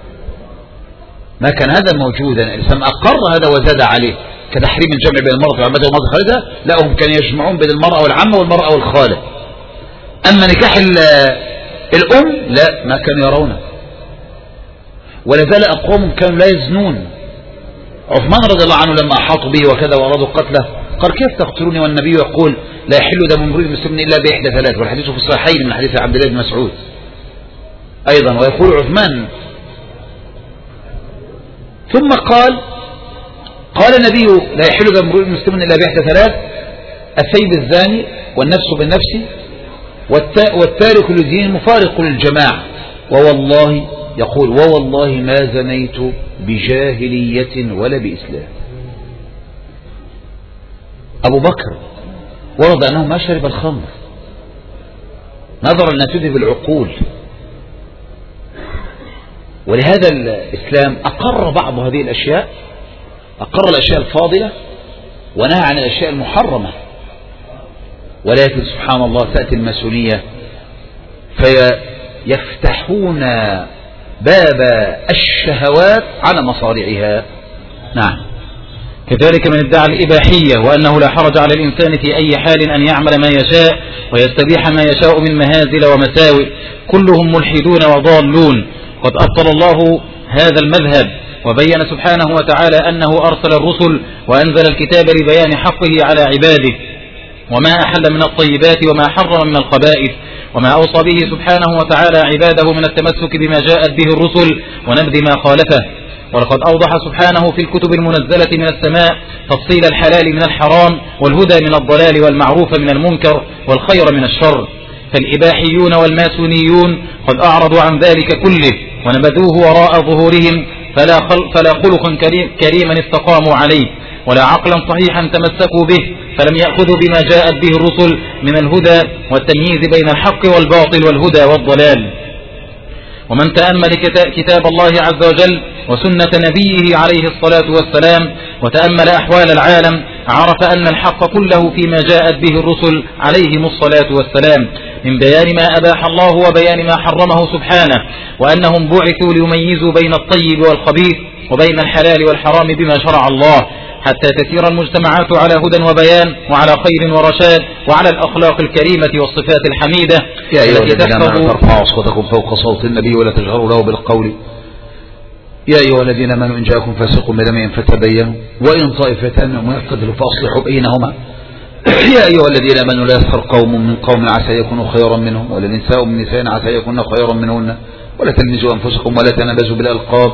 [SPEAKER 1] ما كان هذا موجودا. الإسلام أقر هذا وزاد عليه، كتحريم الجمع بين المرأة والعمة والمرأة خالدة، لا، هم كانوا يجمعون بين المرأة والعمة والمرأة والخالة. أما نكاح الأم لا، ما كانوا يرونه. ولا زال أقوام كانوا لا يزنون. عثمان رضي الله عنه لما أحاطوا به وكذا وأرادوا قتله قال كيف تقتلوني والنبي يقول لا يحل دم امرئ مسلم إلا بإحدى ثلاث، والحديث في الصحيحين من حديث عبد الله بن مسعود أيضا. ويقول عثمان ثم قال قال النبي لا يحل دم امرئ مسلم إلا بإحدى ثلاث: الثيب الزاني، والنفس بالنفس، والتارك للدين مفارق للجماعة. ووالله يقول ووالله ما زنيت بجاهلية ولا بإسلام. أبو بكر ورد أنه ما شرب الخمر نظرا أنها تذهب العقول، ولهذا الإسلام أقر بعض هذه الأشياء، أقر الأشياء الفاضلة ونهى عن الأشياء المحرمة. ولكن سبحان الله تأتي الماسونية فيفتحون باب الشهوات على مصارعها. نعم.
[SPEAKER 2] كذلك من ادعى الإباحية وأنه لا حرج على الإنسان في أي حال أن يعمل ما يشاء ويستبيح ما يشاء من مهازل ومساوئ، كلهم ملحدون وضالون. قد أبطل الله هذا المذهب وبين سبحانه وتعالى أنه أرسل الرسل وأنزل الكتاب لبيان حقه على عباده، وما أحل من الطيبات وما حرم من الخبائث، وما أوصى به سبحانه وتعالى عباده من التمسك بما جاءت به الرسل ونبذ ما خالفه. ولقد أوضح سبحانه في الكتب المنزلة من السماء تفصيل الحلال من الحرام والهدى من الضلال والمعروف من المنكر والخير من الشر. فالإباحيون والماسونيون قد أعرضوا عن ذلك كله ونبذوه وراء ظهورهم، فلا, خل فلا خلقا كريم كريما استقاموا عليه ولا عقلا صحيحا تمسكوا به، فلم يأخذوا بما جاءت به الرسل من الهدى والتمييز بين الحق والباطل والهدى والضلال. ومن تأمل كتاب الله عز وجل وسنة نبيه عليه الصلاة والسلام وتأمل أحوال العالم عرف أن الحق كله فيما جاءت به الرسل عليهم الصلاة والسلام من بيان ما أباح الله وبيان ما حرمه سبحانه، وأنهم بعثوا ليميزوا بين الطيب والخبيث وبين الحلال والحرام بما شرع الله، حتى تسير المجتمعات على هدى وبيان وعلى خير ورشاد وعلى الأخلاق الكريمة والصفات الحميدة.
[SPEAKER 1] يا أيها الذين آمنوا ترفعوا أصواتكم فوق صوت النبي ولا تجهروا له بالقول. يا أيها الذين آمنوا إن جاءكم فاسق بنبأ فتبينوا وإن طائفتان منكم اقتتلوا فأصلحوا بينهما. يا أيها الذين آمنوا لا يسخر قوم من قوم عسى يكونوا خيرا منهم ولا نساء من نساء عسى يكونوا خيرا منهن ولا تلمزوا أنفسكم ولا تنابزوا بالألقاب.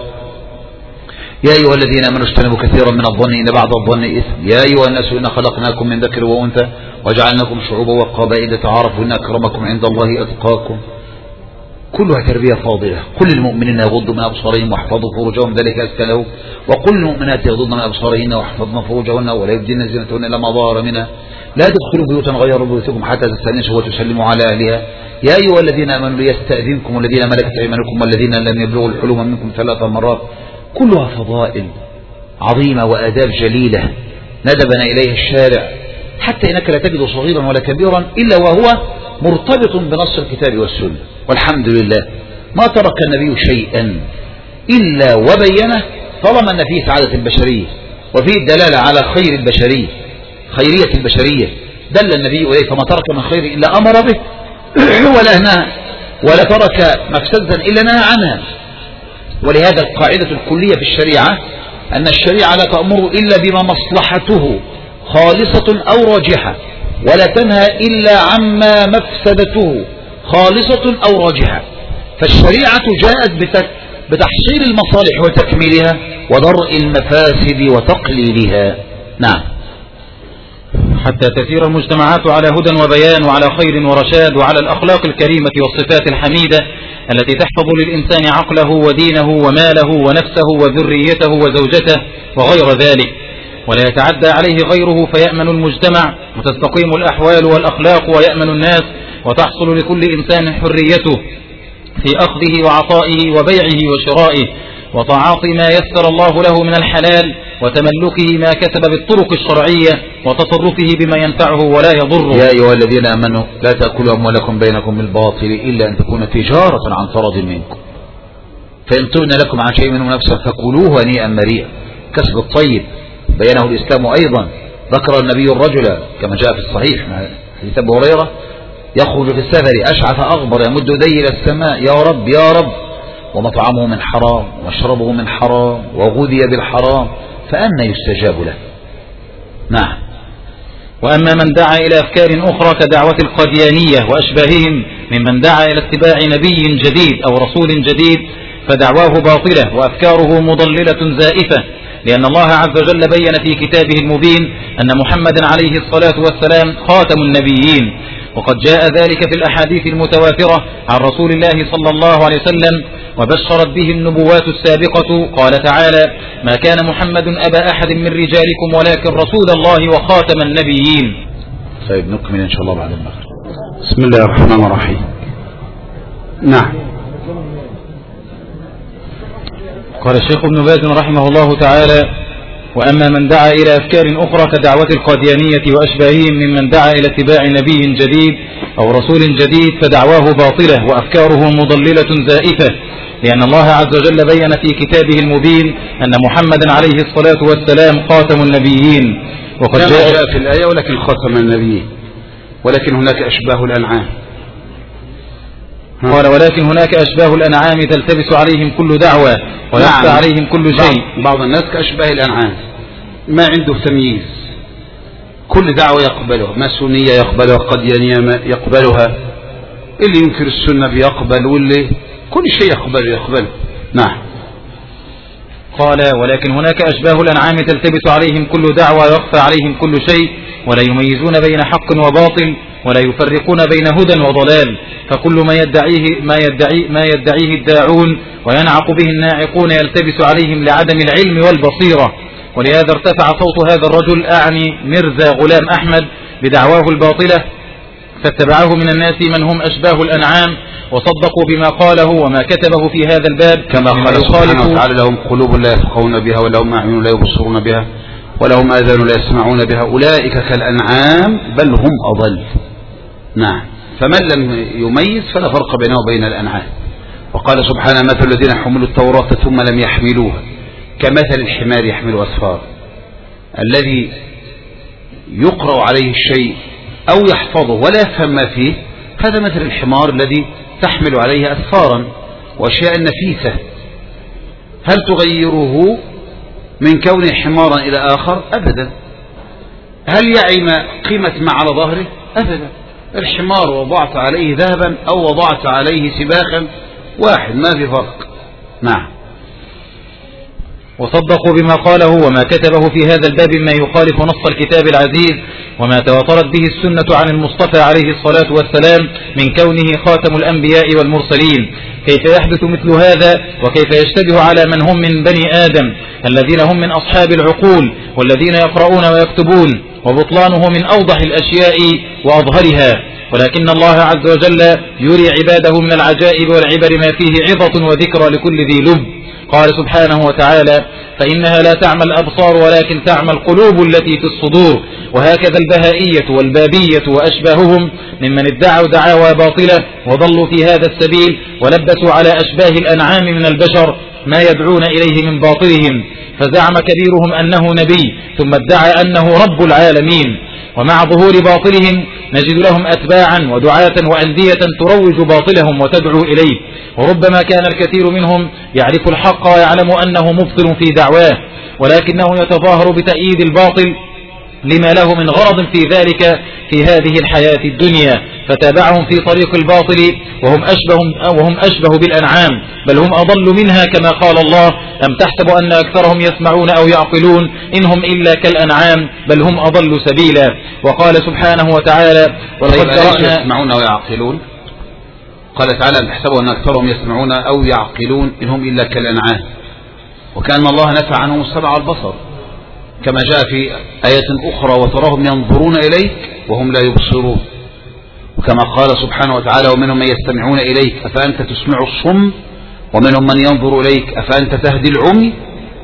[SPEAKER 1] يا أيها الذين آمنوا اجتنبوا كثيرا من الظن إن بعض الظن إثم. يا أيها الناس إنا خلقناكم من ذكر وأنثى وجعلناكم شعوبا وقبائل تعارفوا إن أكرمكم عند الله أتقاكم. كلها تربية فاضلة. كل المؤمنين يغضوا من أبصارهم واحفظوا فروجهم ذلك أزكى لهم، وكل المؤمنات يغضضن من أبصارهن واحفظن فروجهن ولا يبدين زينتهن إلا ما ظهر منها. لا تدخلوا بيوتا غير بيوتكم حتى تستأنسوا وتسلموا على أهلها. يا أيها الذين آمنوا ليستأذنكم والذين ملكت أيمانكم والذين لم يبلغوا الحلم منكم ثلاث مرات. كلها فضائل عظيمة وآداب جليلة ندبنا إليها الشارع، حتى إنك لا تجد صغيرا ولا كبيرا إلا وهو مرتبط بنص الكتاب والسنة. والحمد لله ما ترك النبي شيئا إلا وبينه، طالما أن فيه سعادة البشرية وفيه الدلالة على خير البشرية، خيرية البشرية دل النبي إليه، فما ترك من خير إلا أمر به ولا نهى، ولا ترك مفسدة إلا نهى عنها. ولهذا القاعدة الكلية في الشريعة أن الشريعة لا تأمر إلا بما مصلحته خالصة أو راجحة، ولا تنهى إلا عما مفسدته خالصة أو راجحة. فالشريعة جاءت بتحصيل المصالح وتكميلها ودرء المفاسد وتقليلها. نعم.
[SPEAKER 2] حتى تسير المجتمعات على هدى وبيان وعلى خير ورشاد وعلى الأخلاق الكريمة والصفات الحميدة التي تحفظ للإنسان عقله ودينه وماله ونفسه وذريته وزوجته وغير ذلك، ولا يتعدى عليه غيره فيأمن المجتمع وتستقيم الأحوال والأخلاق ويأمن الناس، وتحصل لكل إنسان حريته في أخذه وعطائه وبيعه وشرائه، وتعاطي ما يسر الله له من الحلال وتملكه ما كسب بالطرق الشرعية وتصرفه بما ينفعه ولا يضره.
[SPEAKER 1] يا أيها الذين آمنوا لا تأكلوا أموالكم بينكم بالباطل إلا أن تكون تجارة عن تراض منكم فإن تبن لكم عن شيء منه نفسا فكلوه هنيئا مريئا. كسب الطيب بينه الإسلام أيضا. ذكر النبي الرجل كما جاء في الصحيح حديث أبي هريرة يخرج في السفر أشعث أغبر يمد يديه إلى السماء يا رب يا رب ومطعمه من حرام ومشربه من حرام وغذي بالحرام فأنى يستجاب له. نعم.
[SPEAKER 2] وأما من دعا إلى أفكار أخرى كدعوة القاديانية وأشباههم ممن دعا إلى اتباع نبي جديد أو رسول جديد فدعواه باطلة وأفكاره مضللة زائفة، لأن الله عز وجل بين في كتابه المبين أن محمدا عليه الصلاة والسلام خاتم النبيين، وقد جاء ذلك في الأحاديث المتواترة عن رسول الله صلى الله عليه وسلم وبشرت به النبوات السابقة. قال تعالى: ما كان محمد أبا أحد من رجالكم ولكن رسول الله وخاتم النبيين.
[SPEAKER 1] طيب نكمل إن شاء الله بعد المغرب.
[SPEAKER 3] بسم الله الرحمن الرحيم. نعم.
[SPEAKER 2] قال الشيخ ابن باز رحمه الله تعالى: وأما من دعا إلى أفكار أخرى كدعوة القاديانية وأشباههم ممن دعا إلى اتباع نبي جديد أو رسول جديد فدعواه باطلة وأفكاره مضللة زائفة، لأن الله عز وجل بين في كتابه المبين أن محمدا عليه الصلاة والسلام خاتم النبيين.
[SPEAKER 3] وقد جاء, جاء في الآية ولكن خاتم النبيين، ولكن هناك أشباه الأنعام.
[SPEAKER 2] قال: ولكن هناك أشباه الأنعام تلتبس عليهم كل دعوة ويخفى نعم. عليهم كل شيء.
[SPEAKER 3] بعض, بعض الناس كأشباه الأنعام ما عنده تمييز، كل دعوة يقبلها، ماسونية يقبلها، قديانية يقبلها، اللي ينكر السنة بيقبل، واللي كل شيء يقبل يقبل. نعم.
[SPEAKER 2] قال: ولكن هناك أشباه الأنعام تلتبس عليهم كل دعوة ويخفى عليهم كل شيء ولا يميزون بين حق وباطل ولا يفرقون بين هدى وضلال، فكل ما يدعيه ما يدعي ما يدعيه الداعون وينعق به الناعقون يلتبس عليهم لعدم العلم والبصيرة. ولهذا ارتفع صوت هذا الرجل أعني مرزا غلام أحمد بدعواه الباطلة، فاتبعه من الناس من هم أشباه الأنعام وصدقوا بما قاله وما كتبه في هذا الباب،
[SPEAKER 3] كما قال سبحانه وتعالى: لهم قلوب لا يفقهون بها ولهم أعين لا يبصرون بها ولهم آذان لا يسمعون بها أولئك كالأنعام بل هم أضل. نعم. فمن لم يميز فلا فرق بينه وبين الأنعام. وقال سبحانه: مثل الذين حملوا التوراة ثم لم يحملوها كمثل الحمار يحمل أسفار. الذي يقرأ عليه الشيء أو يحفظه ولا يفهم ما فيه هذا مثل الحمار الذي تحمل عليه أسفارا وأشياء نفيسة. هل تغيره من كونه حمارا إلى آخر؟ أبدا. هل يعي قيمة ما على ظهره؟ أبدا. الحمار وضعت عليه ذهبا أو وضعت عليه سباخا واحد، ما في فرق. نعم.
[SPEAKER 2] وصدقوا بما قاله وما كتبه في هذا الباب مما يخالف نص الكتاب العزيز وما تواترت به السنة عن المصطفى عليه الصلاة والسلام من كونه خاتم الأنبياء والمرسلين. كيف يحدث مثل هذا وكيف يشتبه على من هم من بني آدم الذين هم من أصحاب العقول والذين يقرؤون ويكتبون، وبطلانه من أوضح الأشياء وأظهرها. ولكن الله عز وجل يري عباده من العجائب والعبر ما فيه عظة وذكرى لكل ذي لب. قال سبحانه وتعالى: فإنها لا تعمى الأبصار ولكن تعمى القلوب التي في الصدور. وهكذا البهائية والبابية وأشباههم ممن ادعوا دعاوى باطلة وضلوا في هذا السبيل ولبسوا على أشباه الأنعام من البشر ما يدعون إليه من باطلهم، فزعم كبيرهم أنه نبي ثم ادعى أنه رب العالمين. ومع ظهور باطلهم نجد لهم أتباعا ودعاة وأندية تروج باطلهم وتدعو إليه، وربما كان الكثير منهم يعرف الحق ويعلم أنه مبطل في دعواه، ولكنه يتظاهر بتأييد الباطل لما له من غرض في ذلك في هذه الحياة الدنيا، فتابعهم في طريق الباطل وهم أشبه, وهم أشبه بالأنعام بل هم أضل منها، كما قال الله: أم تحسب أن أكثرهم يسمعون أو يعقلون إنهم إلا كالأنعام بل هم أضل سبيلا. وقال سبحانه وتعالى:
[SPEAKER 3] ولقد يسمعون أو يعقلون. قال تعالى: أم تحسبوا أن أكثرهم يسمعون أو يعقلون إنهم إلا كالأنعام، وكأن الله نفى عنهم السمع والبصر، كما جاء في آية أخرى: وتراهم ينظرون إليك وهم لا يبصرون. وكما قال سبحانه وتعالى: ومنهم من يستمعون إليك أفأنت تسمع الصم ومنهم من ينظر إليك أفأنت تهدي العمي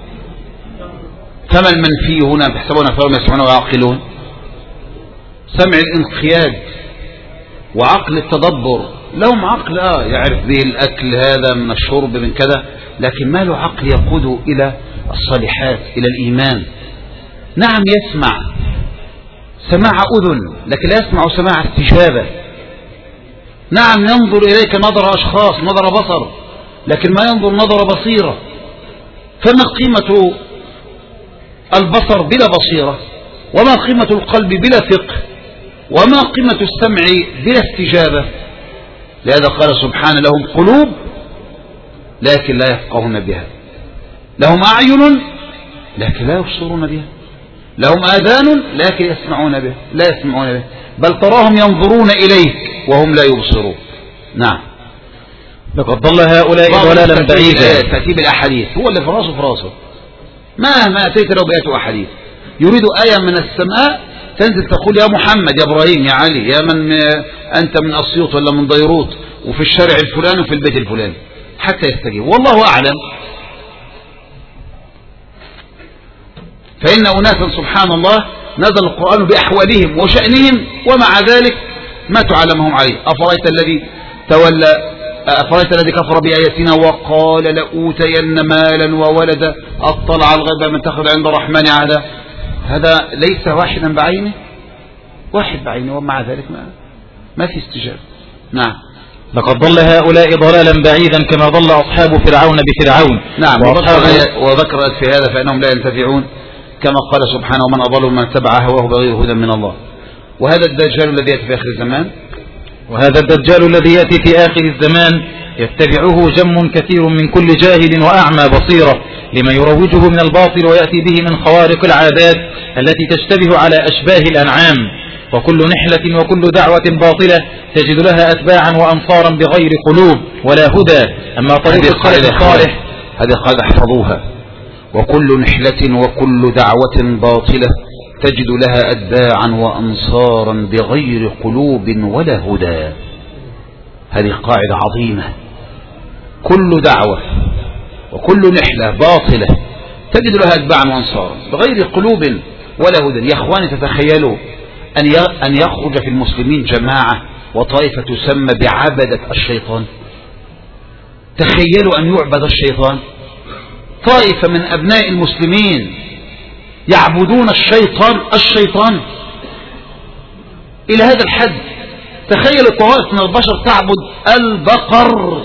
[SPEAKER 3] فما المنفي هنا تحسبون أكثرهم يسمعون ويعقلون. سمع الانقياد وعقل التدبر، لهم عقل آه يعرف به الأكل هذا من الشرب من كذا، لكن ما له عقل يقود إلى الصالحات إلى الإيمان. نعم يسمع سماع أذن لكن لا يسمع سماع استجابة. نعم ينظر إليك نظر أشخاص نظر بصر لكن ما ينظر نظر بصيرة. فما قيمة البصر بلا بصيرة؟ وما قيمة القلب بلا فقه؟ وما قيمة السمع بلا استجابة؟ لهذا قال سبحانه لهم قلوب لكن لا يفقهون بها، لهم أعين لكن لا يبصرون بها، لهم آذان لكن يسمعون بها لا يسمعون بها، بل تراهم ينظرون إليك وهم لا يبصرون. نعم.
[SPEAKER 2] لقد ضل هؤلاء ضلالا بعيدا.
[SPEAKER 3] ترتيب الأحاديث هو اللي في راسه في راسه، مهما أتيت له بآية أحاديث يريد آية من السماء تنزل تقول يا محمد يا إبراهيم يا علي يا من أنت من أسيوط ولا من ديروت وفي الشارع الفلاني وفي البيت الفلاني حتى يستجيب، والله أعلم. فإن أناسا سبحان الله نزل القرآن بأحوالهم وشأنهم ومع ذلك ما تعلمهم عليه. أفرأيت الذي تولى أفرأيت الذي كفر بآياتنا وقال لأوتين مالا وولدا أطلع الغيب من اتخذ عند الرحمن عهدا. هذا ليس واحدا بعينه، واحد بعينه ومع ذلك ما ما في استجابة. نعم.
[SPEAKER 2] لقد ضل هؤلاء ضلالا بعيدا كما ضل أصحاب فرعون بفرعون.
[SPEAKER 3] نعم. وذكر في هذا فإنهم لا ينتفعون كما قال سبحانه ومن أضل من اتبع هواه بغير هدى من الله. وهذا الدجال الذي يأتي في آخر الزمان
[SPEAKER 2] وهذا الدجال الذي يأتي في آخر الزمان يتبعه جم كثير من كل جاهل وأعمى بصيرة لما يروجه من الباطل ويأتي به من خوارق العادات التي تشتبه على أشباه الأنعام. وكل نحلة وكل دعوة باطلة تجد لها أتباعا وأنصارا بغير قلوب ولا هدى. أما طريق السلف الصالح
[SPEAKER 3] هذه قاعدة احفظوها. وكل نحلة وكل دعوة باطلة تجد لها أتباعا وأنصارا بغير قلوب ولا هدى. هذه قاعدة عظيمة. كل دعوة وكل نحلة باطلة تجد لها أتباعا وأنصارا بغير قلوب ولا هدى. يا أخواني تتخيلوا أن يخرج في المسلمين جماعة وطائفة تسمى بعبدة الشيطان. تخيلوا أن يعبد الشيطان، طائفة من أبناء المسلمين يعبدون الشيطان الشيطان إلى هذا الحد. تخيلوا طوائف من البشر تعبد البقر.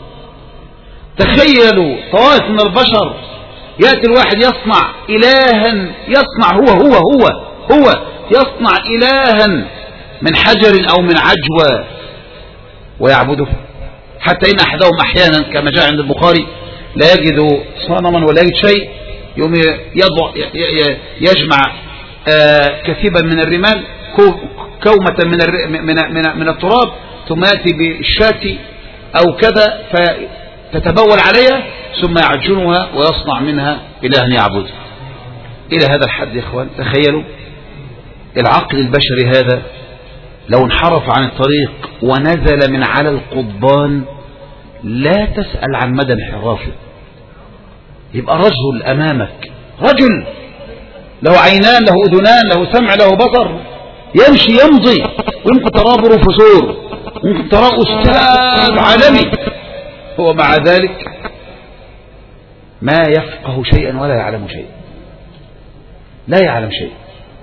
[SPEAKER 3] تخيلوا طوائف من البشر يأتي الواحد يصنع إلها يصنع هو هو هو هو يصنع إلها من حجر أو من عجوة ويعبده. حتى إن أحدهم أحيانا كما جاء عند البخاري لا يجد صنما ولا يجد شيء يوم يضع يجمع كثيبا من الرمال كومة من من من من التراب ثم يأتي بالشاة أو كذا فتتبول عليها ثم يعجنها ويصنع منها إلها يعبد. إلى هذا الحد يا إخوان. تخيلوا العقل البشري هذا لو انحرف عن الطريق ونزل من على القضبان لا تسأل عن مدى انحرافه. يبقى رجل أمامك رجل له عينان له أذنان له سمع له بصر يمشي يمضي ويمكن تراه بروفيسور ممكن تراه أستاذ عالمي، هو مع ذلك ما يفقه شيئا ولا يعلم شيئا، لا يعلم شيء.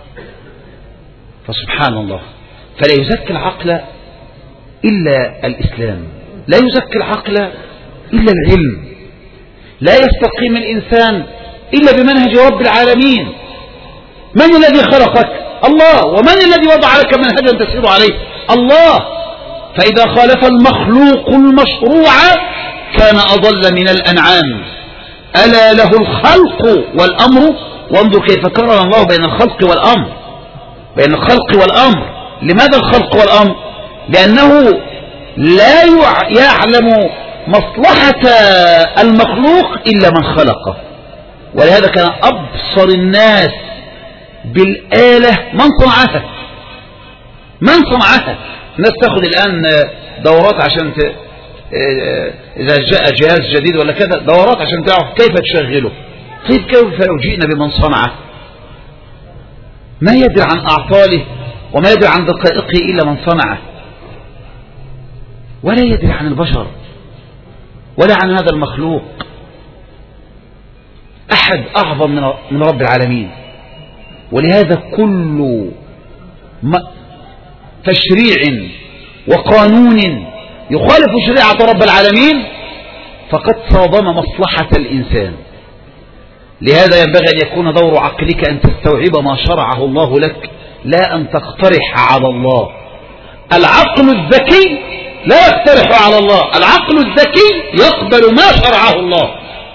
[SPEAKER 3] فسبحان الله. فلا يزكي العقل إلا الإسلام، لا يزكي العقل إلا العلم، لا يستقيم الإنسان إلا بمنهج رب العالمين. من الذي خلقك؟ الله. ومن الذي وضع لك منهجا تسير عليه؟ الله. فإذا خالف المخلوق المشروع كان أضل من الأنعام. ألا له الخلق والأمر. وانظر كيف كرر الله بين الخلق والأمر، بين الخلق والأمر. لماذا الخلق والأمر؟ لأنه لا يعلم مصلحة المخلوق إلا من خلقه. ولهذا كان أبصر الناس بالآلة من صنعها. من صنعها. الناس تأخذ الآن دورات عشان
[SPEAKER 1] إذا جاء جهاز جديد ولا كذا دورات عشان تعرف كيف تشغله. طيب كيف لو جئنا بمن صنعه ما يدري عن أعطاله وما يدري عن دقائقه إلا من صنعه، ولا يدري عن البشر ولا عن هذا المخلوق أحد أعظم من رب العالمين. ولهذا كل تشريع وقانون يخالف شريعة رب العالمين فقد صادم مصلحة الإنسان. لهذا ينبغي أن يكون دور عقلك أن تستوعب ما شرعه الله لك لا أن تقترح على الله. العقل الذكي لا يقترح على الله، العقل الذكي يقبل ما شرعه الله.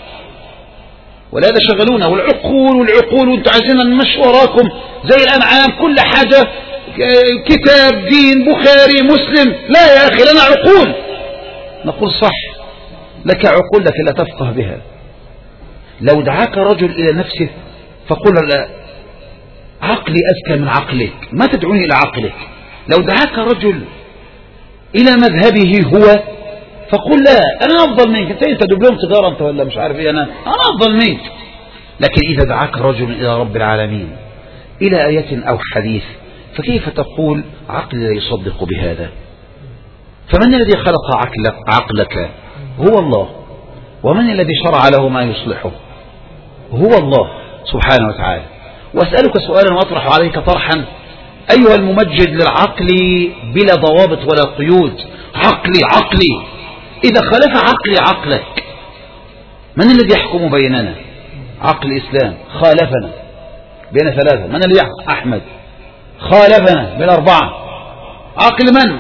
[SPEAKER 1] ولهذا شغلونا والعقول والعقول وانتم عايزين نمشي وراكم زي الأنعام، كل حاجة كتاب دين بخاري مسلم. لا يا أخي لنا عقول. نقول صح لك عقول لكن لا تفقه بها. لو دعاك رجل إلى نفسه فقل لا عقلي أذكى من عقلك، ما تدعوني إلى عقلك. لو دعاك رجل إلى مذهبه هو فقل لا أنا أفضل منك، أنت أنت دبلوم تجارة أنت ولا مش عارف إيه، أنا أنا أفضل منك. لكن إذا دعاك رجل إلى رب العالمين إلى آية أو حديث فكيف تقول عقلي لا يصدق بهذا؟ فمن الذي خلق عقلك, عقلك؟ هو الله. ومن الذي شرع له ما يصلحه؟ هو الله سبحانه وتعالى. وأسألك سؤالا وأطرح عليك طرحا أيها الممجد للعقل بلا ضوابط ولا قيود. عقلي عقلي إذا خالف عقلي عقلك من الذي يحكم بيننا؟ عقل الإسلام خالفنا بين ثلاثة. من الذي يحكم؟ أحمد. خالفنا بين أربعة. عقل من؟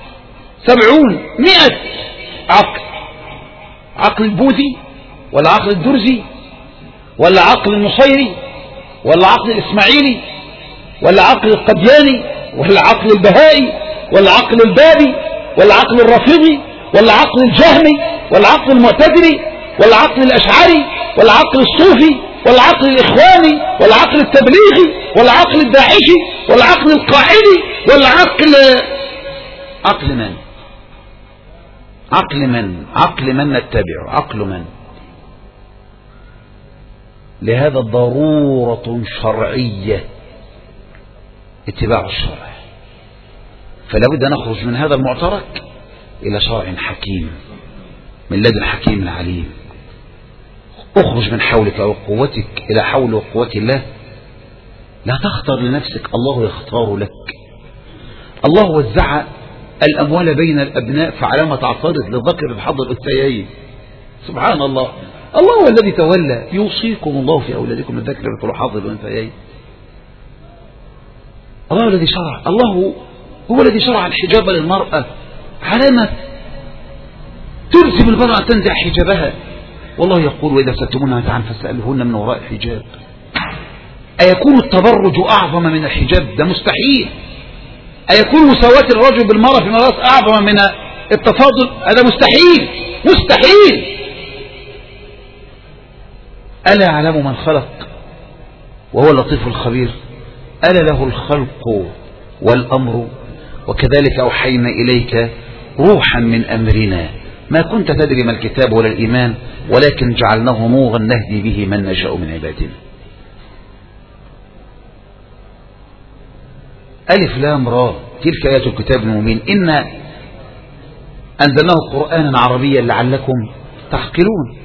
[SPEAKER 1] سبعون مئة عقل. عقل البوذي ولا عقل الدرزي ولا عقل النصيري ولا عقل الإسماعيلي ولا عقل القدياني ولا عقل البهائي ولا عقل البابي ولا عقل الرافضي ولا عقل الجهمي ولا عقل المعتزلي ولا عقل الأشعري ولا عقل الصوفي ولا عقل الإخواني ولا عقل التبليغي ولا عقل الداعشي ولا عقل القاعدي ولا عقل عقل من؟ عقل من؟ عقل من نتبعه؟ عقل من؟ لهذا ضرورة شرعية اتباع الشرع. فلا بد أن نخرج من هذا المعترك إلى شرع حكيم من لدن حكيم عليم. اخرج من حولك وقوتك إلى حول وقوة الله. لا تختار لنفسك، الله يختار لك. الله وزع الأموال بين الأبناء فعلامة تعترض للذكر بحظ الأنثيين. سبحان الله. الله هو الذي تولى. يوصيكم الله في أولادكم الذكر مثل حظ الأنثيين. الله الذي شرع. الله هو الذي شرع الحجاب للمرأة علامة تلزم المرأة أن تنزع حجابها. والله يقول وإذا سألتموهن متاعا فاسألوهن من وراء الحجاب. أيكون التبرج أعظم من الحجاب؟ ده مستحيل. أيكون مساواة الرجل بالمرأة في الميراث أعظم من التفاضل؟ هذا مستحيل مستحيل. ألا يعلم من خلق وهو اللطيف الخبير؟ ألا له الخلق والأمر وكذلك أوحينا إليك روحا من أمرنا ما كنت تدري ما الكتاب ولا الإيمان ولكن جعلناه نورا نهدي به من نشاء من عبادنا. ألف لام را تلك آيات الكتاب المبين إنا أنزلناه قرآنا عربيا لعلكم تعقلون.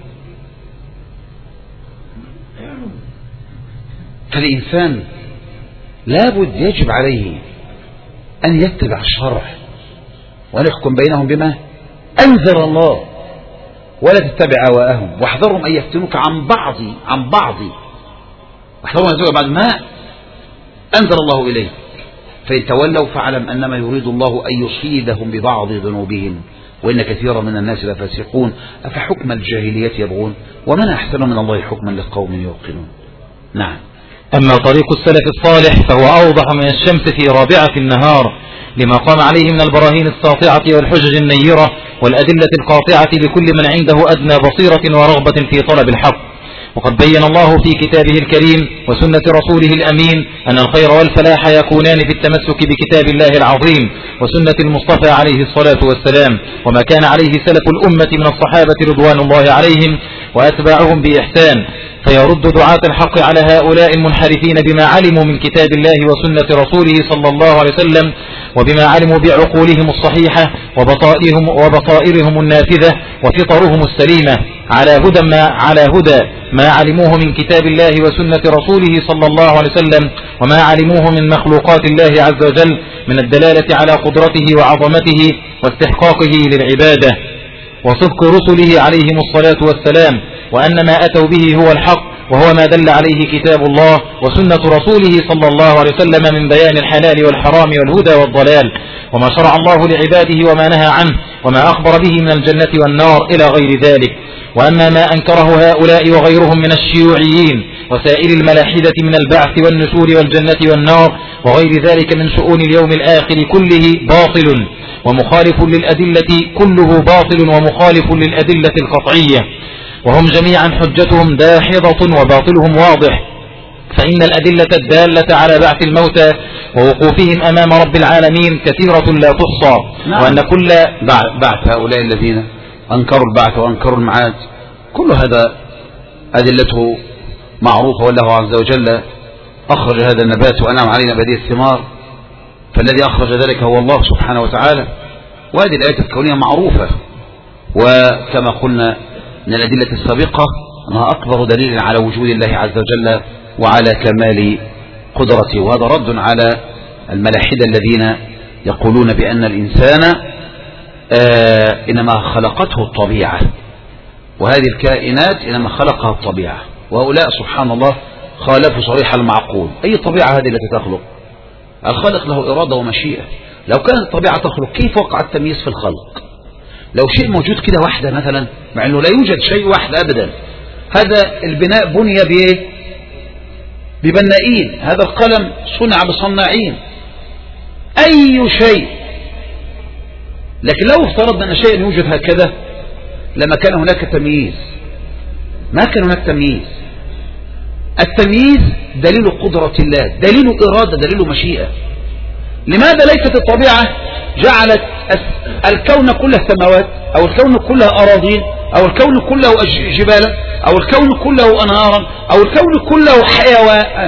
[SPEAKER 1] فالإنسان لابد يجب عليه أن يتبع الشرع وأن يحكم بينهم بما أنزل الله ولا تتبع أهواءهم واحذرهم أن يفتنوك عن بعض عن بعض واحذرهم أن يفتنوك بعد ما أنزل الله إليه. فإن تولوا فاعلم أنما يريد الله أن يصيبهم ببعض ذنوبهم وإن كثيرا من الناس لفاسقون أفحكم الجاهلية يبغون ومن أحسن من الله حكما لقوم يوقنون. نعم.
[SPEAKER 2] أما طريق السلف الصالح فهو أوضح من الشمس في رابعة النهار لما قام عليه من البراهين الساطعة والحجج النيرة والأدلة القاطعة لكل من عنده أدنى بصيرة ورغبة في طلب الحق. وقد بين الله في كتابه الكريم وسنة رسوله الأمين أن الخير والفلاح يكونان في التمسك بكتاب الله العظيم وسنة المصطفى عليه الصلاة والسلام، وما كان عليه سلف الأمة من الصحابة رضوان الله عليهم وأتباعهم بإحسان، فيرد دعاة الحق على هؤلاء المنحرفين بما علموا من كتاب الله وسنة رسوله صلى الله عليه وسلم، وبما علموا بعقولهم الصحيحة وبصائرهم, وبصائرهم النافذة وفطرهم السليمة على هدى ما, على هدى ما علموه من كتاب الله وسنة رسوله صلى الله عليه وسلم، وما علموه من مخلوقات الله عز وجل من الدلالة على قدرته وعظمته واستحقاقه للعبادة وصدق رسله عليهم الصلاة والسلام، وأن ما أتوا به هو الحق وهو ما دل عليه كتاب الله وسنة رسوله صلى الله عليه وسلم من بيان الحلال والحرام والهدى والضلال، وما شرع الله لعباده وما نهى عنه وما أخبر به من الجنة والنار إلى غير ذلك. وأما ما أنكره هؤلاء وغيرهم من الشيوعيين وسائر الملاحدة من البعث والنشور والجنة والنار وغير ذلك من شؤون اليوم الآخر كله باطل ومخالف للأدلة، كله باطل ومخالف للأدلة القطعية، وهم جميعا حجتهم داحضة وباطلهم واضح، فإن الأدلة الدالة على بعث الموتى ووقوفهم أمام رب العالمين كثيرة لا تحصى. نعم. وأن كل
[SPEAKER 3] بعث هؤلاء الذين أنكروا البعث وأنكروا المعاد كل هذا أدلته معروفة، والله عز وجل أخرج هذا النبات وأنعم علينا بهذه الثمار، فالذي أخرج ذلك هو الله سبحانه وتعالى، وهذه الآية الكونية معروفة، وكما قلنا من الأدلة السابقة أنها أكبر دليل على وجود الله عز وجل وعلى كمال قدرته، وهذا رد على الملاحدة الذين يقولون بأن الإنسان آه إنما خلقته الطبيعة، وهذه الكائنات إنما خلقها الطبيعة، وهؤلاء سبحان الله خالفوا صريح المعقول. أي طبيعة هذه التي تخلق؟ الخالق له إرادة ومشيئة. لو كانت الطبيعة تخلق كيف وقع التمييز في الخلق؟ لو شيء موجود كده واحدة مثلا، مع أنه لا يوجد شيء واحد أبدا، هذا البناء بني بإيه؟ ببنائين، هذا القلم صنع بصناعين، أي شيء. لكن لو افترضنا أن شيء يوجد هكذا لما كان هناك تمييز، ما كان هناك تمييز. التمييز دليل قدرة الله، دليل إرادة، دليل مشيئة. لماذا ليست الطبيعة جعلت الكون كله سماوات، أو الكون كله أراضين، أو الكون كله جبالا، أو الكون كله أنهارا، أو الكون كله حيوان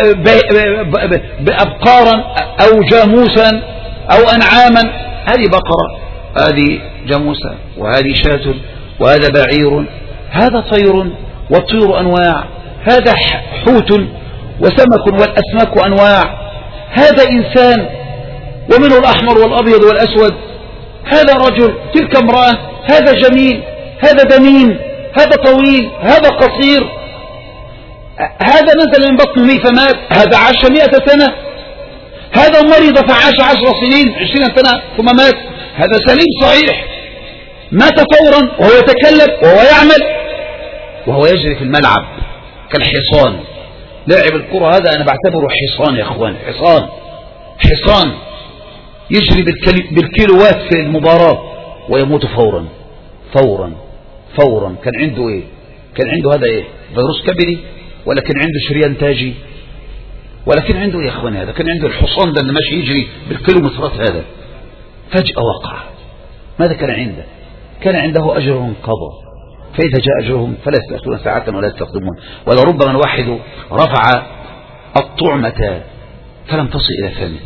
[SPEAKER 3] بأبقارا أو جاموسا أو أنعاما؟ هذه بقرة، هذه جاموسة، وهذه شاة، وهذا بعير، هذا طير، والطير أنواع، هذا حوت وسمك والأسماك أنواع، هذا إنسان ومنه الأحمر والأبيض والأسود، هذا رجل، تلك امرأة، هذا جميل، هذا دميم، هذا طويل، هذا قصير، هذا نزل من بطن أمه فمات، هذا عاش مئة سنة، هذا مرض فعاش عشر سنين عشرين سنة ثم مات، هذا سليم صحيح مات فورا وهو يتكلم وهو يعمل وهو يجري في الملعب كالحصان. لاعب الكرة هذا أنا بعتبره حصان يا أخوان، حصان حصان يجري بالكيلوات في المباراة ويموت فورا فورا فورا. كان عنده ايه؟ كان عنده هذا ايه؟ فيروس كبدي، ولا كان عنده شريان تاجي، ولا كان عنده ايه يا اخواني؟ هذا كان عنده الحصان ده اللي ماشي يجري بالكيلومترات، هذا فجأة وقع. ماذا كان عنده؟ كان عنده أجرهم قضى، فإذا جاء أجرهم فلا يستأخرون ساعة ولا يستقدمون. ولربما الواحد رفع الطعمة فلم تصل إلى فمه.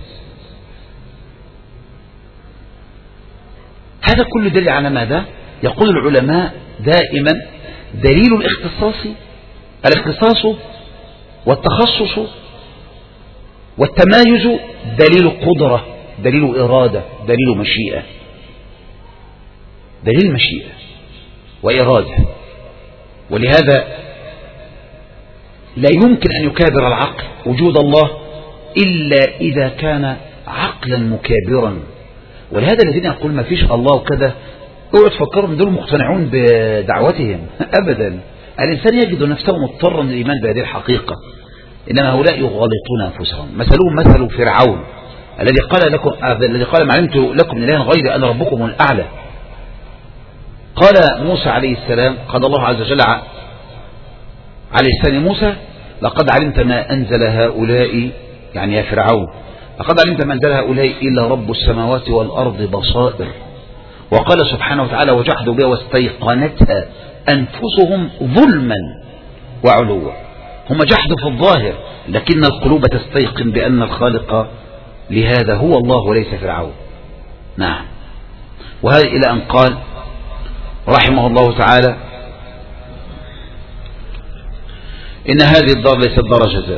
[SPEAKER 3] هذا كله دليل على ماذا؟ يقول العلماء دائما دليل الاختصاص الاختصاص والتخصص والتمايز دليل قدرة، دليل إرادة، دليل مشيئة، دليل مشيئة وإرادة. ولهذا لا يمكن أن يكابر العقل وجود الله إلا إذا كان عقلا مكابرا. ولهذا الذين يقول ما فيش الله وكذا، اوعوا تفكروا ان دول مقتنعون بدعوتهم ابدا. الانسان يجد نفسه مضطرا للايمان بهذه الحقيقه، انما هؤلاء يغالطون انفسهم. مثلهم مثل فرعون الذي قال لكم الذي قال ما علمت لكم من اله غيري انا ربكم الاعلى. قال موسى عليه السلام، قال الله عز وجل على لسان موسى: لقد علمت ما أنزل هؤلاء، يعني يا فرعون، لقد علمت ما أنزل هؤلاء إلا رب السماوات والأرض بصائر. وقال سبحانه وتعالى: وجحدوا بها واستيقنتها أنفسهم ظلما وعلوا. هم جحدوا في الظاهر، لكن القلوب تستيقن بأن الخالق لهذا هو الله وليس فرعون. نعم. وهذا إلى أن قال رحمه الله تعالى: إن هذه الدار ليست دار جزاء.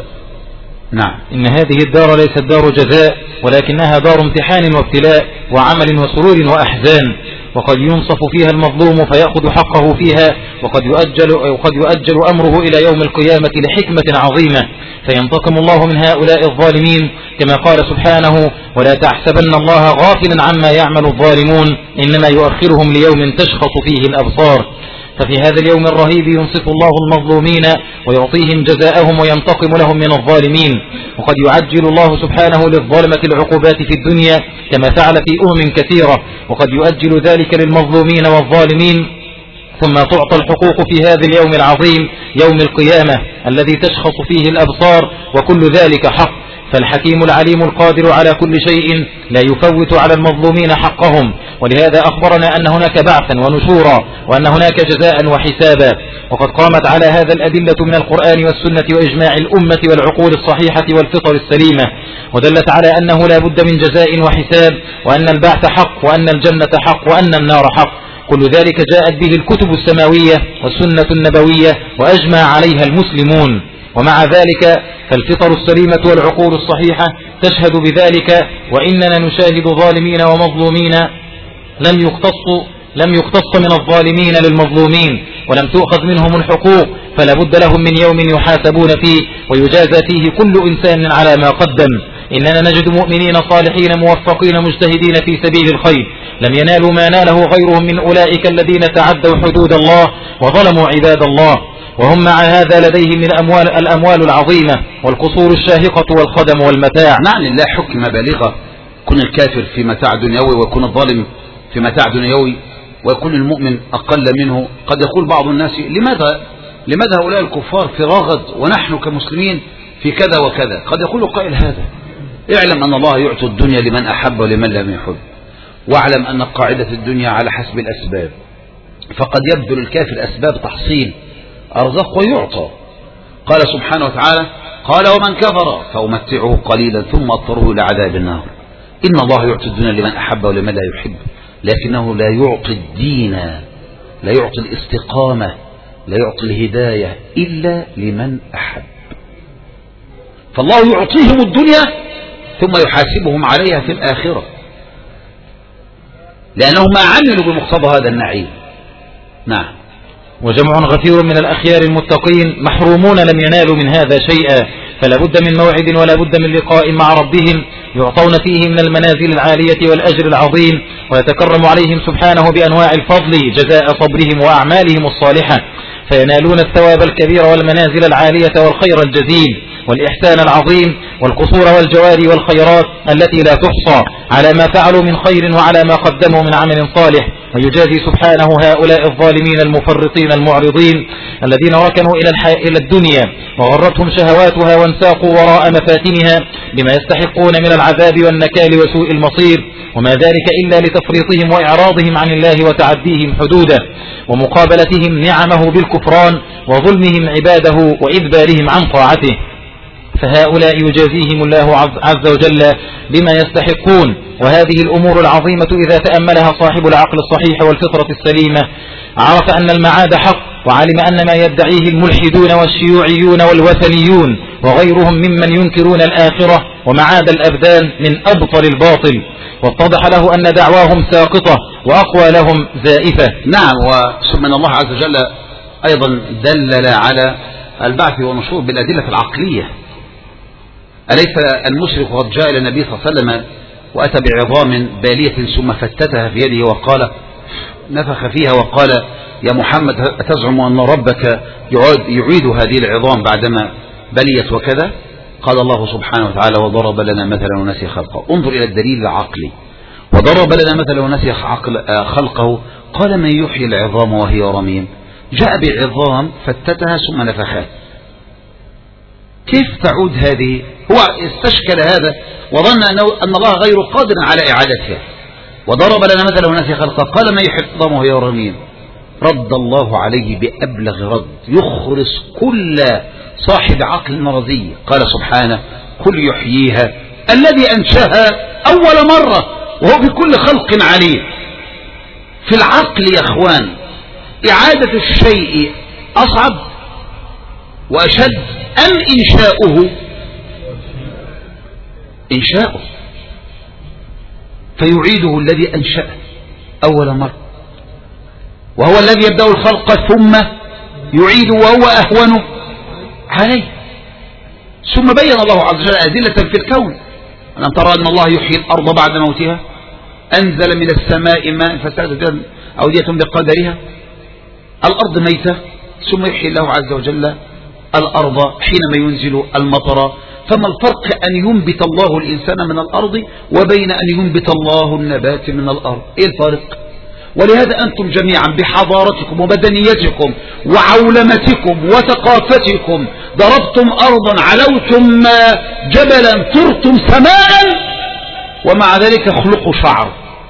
[SPEAKER 3] نعم.
[SPEAKER 2] إن هذه الدار ليست دار جزاء، ولكنها دار امتحان وابتلاء وعمل وسرور وأحزان، وقد ينصف فيها المظلوم فيأخذ حقه فيها، وقد يؤجل, وقد يؤجل أمره إلى يوم القيامة لحكمة عظيمة، فينتقم الله من هؤلاء الظالمين، كما قال سبحانه: ولا تحسبن الله غافلا عما يعمل الظالمون إنما يؤخرهم ليوم تشخص فيه الأبصار. ففي هذا اليوم الرهيب ينصف الله المظلومين ويعطيهم جزاءهم وينتقم لهم من الظالمين، وقد يعجل الله سبحانه للظلمة العقوبات في الدنيا كما فعل في أمم كثيرة، وقد يؤجل ذلك للمظلومين والظالمين، ثم تعطى الحقوق في هذا اليوم العظيم يوم القيامة الذي تشخص فيه الأبصار، وكل ذلك حق. فالحكيم العليم القادر على كل شيء لا يفوت على المظلومين حقهم، ولهذا أخبرنا أن هناك بعثا ونشورا، وأن هناك جزاء وحسابا. وقد قامت على هذا الأدلة من القرآن والسنة وإجماع الأمة والعقول الصحيحة والفطر السليمة، ودلت على أنه لا بد من جزاء وحساب، وأن البعث حق، وأن الجنة حق، وأن النار حق. كل ذلك جاءت به الكتب السماوية والسنة النبوية وأجمع عليها المسلمون. ومع ذلك فالفطر السليمة والعقول الصحيحة تشهد بذلك، وإننا نشاهد ظالمين ومظلومين لم يقتصوا لم يقتص من الظالمين للمظلومين، ولم تؤخذ منهم الحقوق، فلا بد لهم من يوم يحاسبون فيه ويجازى فيه كل إنسان على ما قدم. إننا نجد مؤمنين صالحين موفقين مجتهدين في سبيل الخير لم ينالوا ما ناله غيرهم من أولئك الذين تعدوا حدود الله وظلموا عباد الله، وهم مع هذا لديهم من الأموال, الأموال العظيمة والقصور الشاهقة والخدم والمتاع.
[SPEAKER 3] نعم، لله حكمة بالغة. كن الكافر في متاع دنيوي، ويكون الظالم في متاع دنيوي، ويكون المؤمن أقل منه. قد يقول بعض الناس: لماذا لماذا هؤلاء الكفار في رغد ونحن كمسلمين في كذا وكذا؟ قد يقول قائل هذا: اعلم أن الله يعطي الدنيا لمن أحب ولمن لم يحب، واعلم أن قاعدة الدنيا على حسب الأسباب، فقد يبذل الكافر أسباب تحصيل أرزق ويعطى. قال سبحانه وتعالى: قال ومن كفر فأمتعه قليلا ثم أضطره إلى عذاب النار. إن الله يعطي الدنيا لمن أحب ولمن لا يحب، لكنه لا يعطي الدين، لا يعطي الاستقامة، لا يعطي الهداية إلا لمن أحب. فالله يعطيهم الدنيا ثم يحاسبهم عليها في الآخرة، لأنهم ما عملوا بمقتضى هذا النعيم. نعم.
[SPEAKER 2] وجمع غفير من الأخيار المتقين محرومون لم ينالوا من هذا شيئا، فلا بد من موعد ولا بد من لقاء مع ربهم يعطون فيه من المنازل العالية والأجر العظيم، ويتكرم عليهم سبحانه بأنواع الفضل جزاء صبرهم وأعمالهم الصالحة، فينالون الثواب الكبير والمنازل العالية والخير الجزيل والإحسان العظيم والقصور والجواري والخيرات التي لا تحصى على ما فعلوا من خير وعلى ما قدموا من عمل صالح. ويجازي سبحانه هؤلاء الظالمين المفرطين المعرضين الذين ركنوا إلى, إلى الدنيا وغرتهم شهواتها وانساقوا وراء مفاتنها بما يستحقون من العذاب والنكال وسوء المصير، وما ذلك إلا لتفريطهم وإعراضهم عن الله وتعديهم حدوده ومقابلتهم نعمه بالكفران وظلمهم عباده وإذبارهم عن طاعته. فهؤلاء يجازيهم الله عز وجل بما يستحقون. وهذه الأمور العظيمة إذا تأملها صاحب العقل الصحيح والفطرة السليمة عرف أن المعاد حق، وعلم أن ما يدعيه الملحدون والشيوعيون والوثنيون وغيرهم ممن ينكرون الآخرة ومعاد الأبدان من أبطل الباطل، واتضح له أن دعواهم ساقطة وأقوى لهم زائفة.
[SPEAKER 3] نعم. وثم أن الله عز وجل أيضا دلل على البعث والنشور بالأدلة العقلية. أليس المشرك قد جاء إلى النبي صلى الله عليه وسلم وأتى بعظام بالية ثم فتتها في يده وقال نفخ فيها وقال: يا محمد أتزعم أن ربك يعيد هذه العظام بعدما بليت وكذا؟ قال الله سبحانه وتعالى: وضرب لنا مثلا ونسي خلقه. انظر إلى الدليل العقلي. وضرب لنا مثلا ونسي خلقه، قال: من يحيي العظام وهي رميم؟ جاء بعظام فتتها ثم نفخها. كيف تعود هذه؟ هو استشكل هذا وظن أنه أن الله غير قادر على إعادتها، وضرب لنا مثلا ونسي خلقه قال من يحيي العظام وهي رميم. رد الله عليه بأبلغ رد يخرس كل صاحب عقل مرضي. قال سبحانه قل يحييها الذي أنشاها أول مرة وهو بكل خلق عليم. في العقل يا أخوان إعادة الشيء أصعب وأشد أم إنشاؤه؟ إنشاؤه، فيعيده الذي أنشأه أول مرة، وهو الذي يبدأ الخلق ثم يعيد وهو أهون عليه. ثم بين الله عز وجل أدلة في الكون. ألم ترى أن الله يحيي الأرض بعد موتها، أنزل من السماء ماء فسالت أودية بقدرها. الأرض ميتة ثم يحيي الله عز وجل الأرض حينما ينزل المطر. فما الفرق أن ينبت الله الإنسان من الأرض وبين أن ينبت الله النبات من الأرض؟ إيه الفرق؟ ولهذا أنتم جميعا بحضارتكم ومدنيتكم وعولمتكم وثقافتكم ضربتم أرضا، علوتم جبلا، طرتم سماء، ومع ذلك اخلقوا شعر.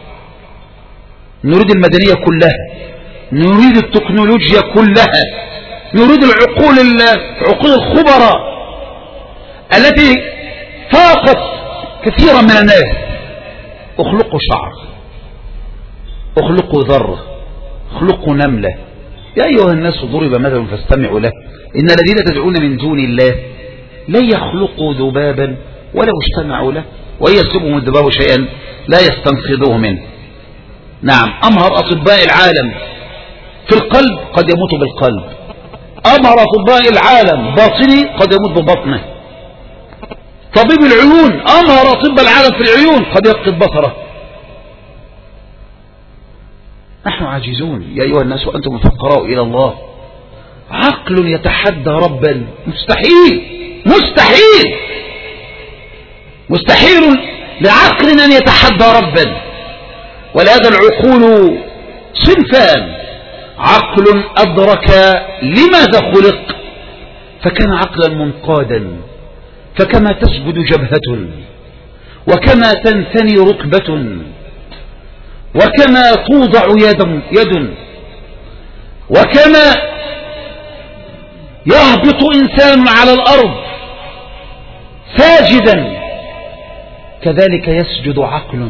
[SPEAKER 3] نريد المدنية كلها، نريد التكنولوجيا كلها، نريد العقول عقول الخبراء التي فاقت كثيرا من الناس. اخلقوا شعر، اخلقوا ذرة، اخلقوا نملة. يا أيها الناس ضرب مثل فاستمعوا له إن الذين تدعون من دون الله لن يخلقوا ذبابا ولو اجتمعوا له وإن يسلبهم الذباب شيئا لا يستنقذوه منه. نعم، أمهر أطباء العالم في القلب قد يموت بالقلب، أمهر أطباء العالم باطني قد يموت ببطنه. طبيب العيون أمهر أطباء العالم في العيون قد يفقد بصره. نحن عاجزون يا أيها الناس وأنتم الفقراء إلى الله. عقل يتحدى ربا مستحيل، مستحيل مستحيل لعقل أن يتحدى ربا. ولهذا العقول صنفان: عقل أدرك لماذا خلق فكان عقلا منقادا، فكما تسجد جبهة، وكما تنثني ركبة، وكما توضع يد, يد وكما يهبط إنسان على الأرض ساجدا كذلك يسجد عقل.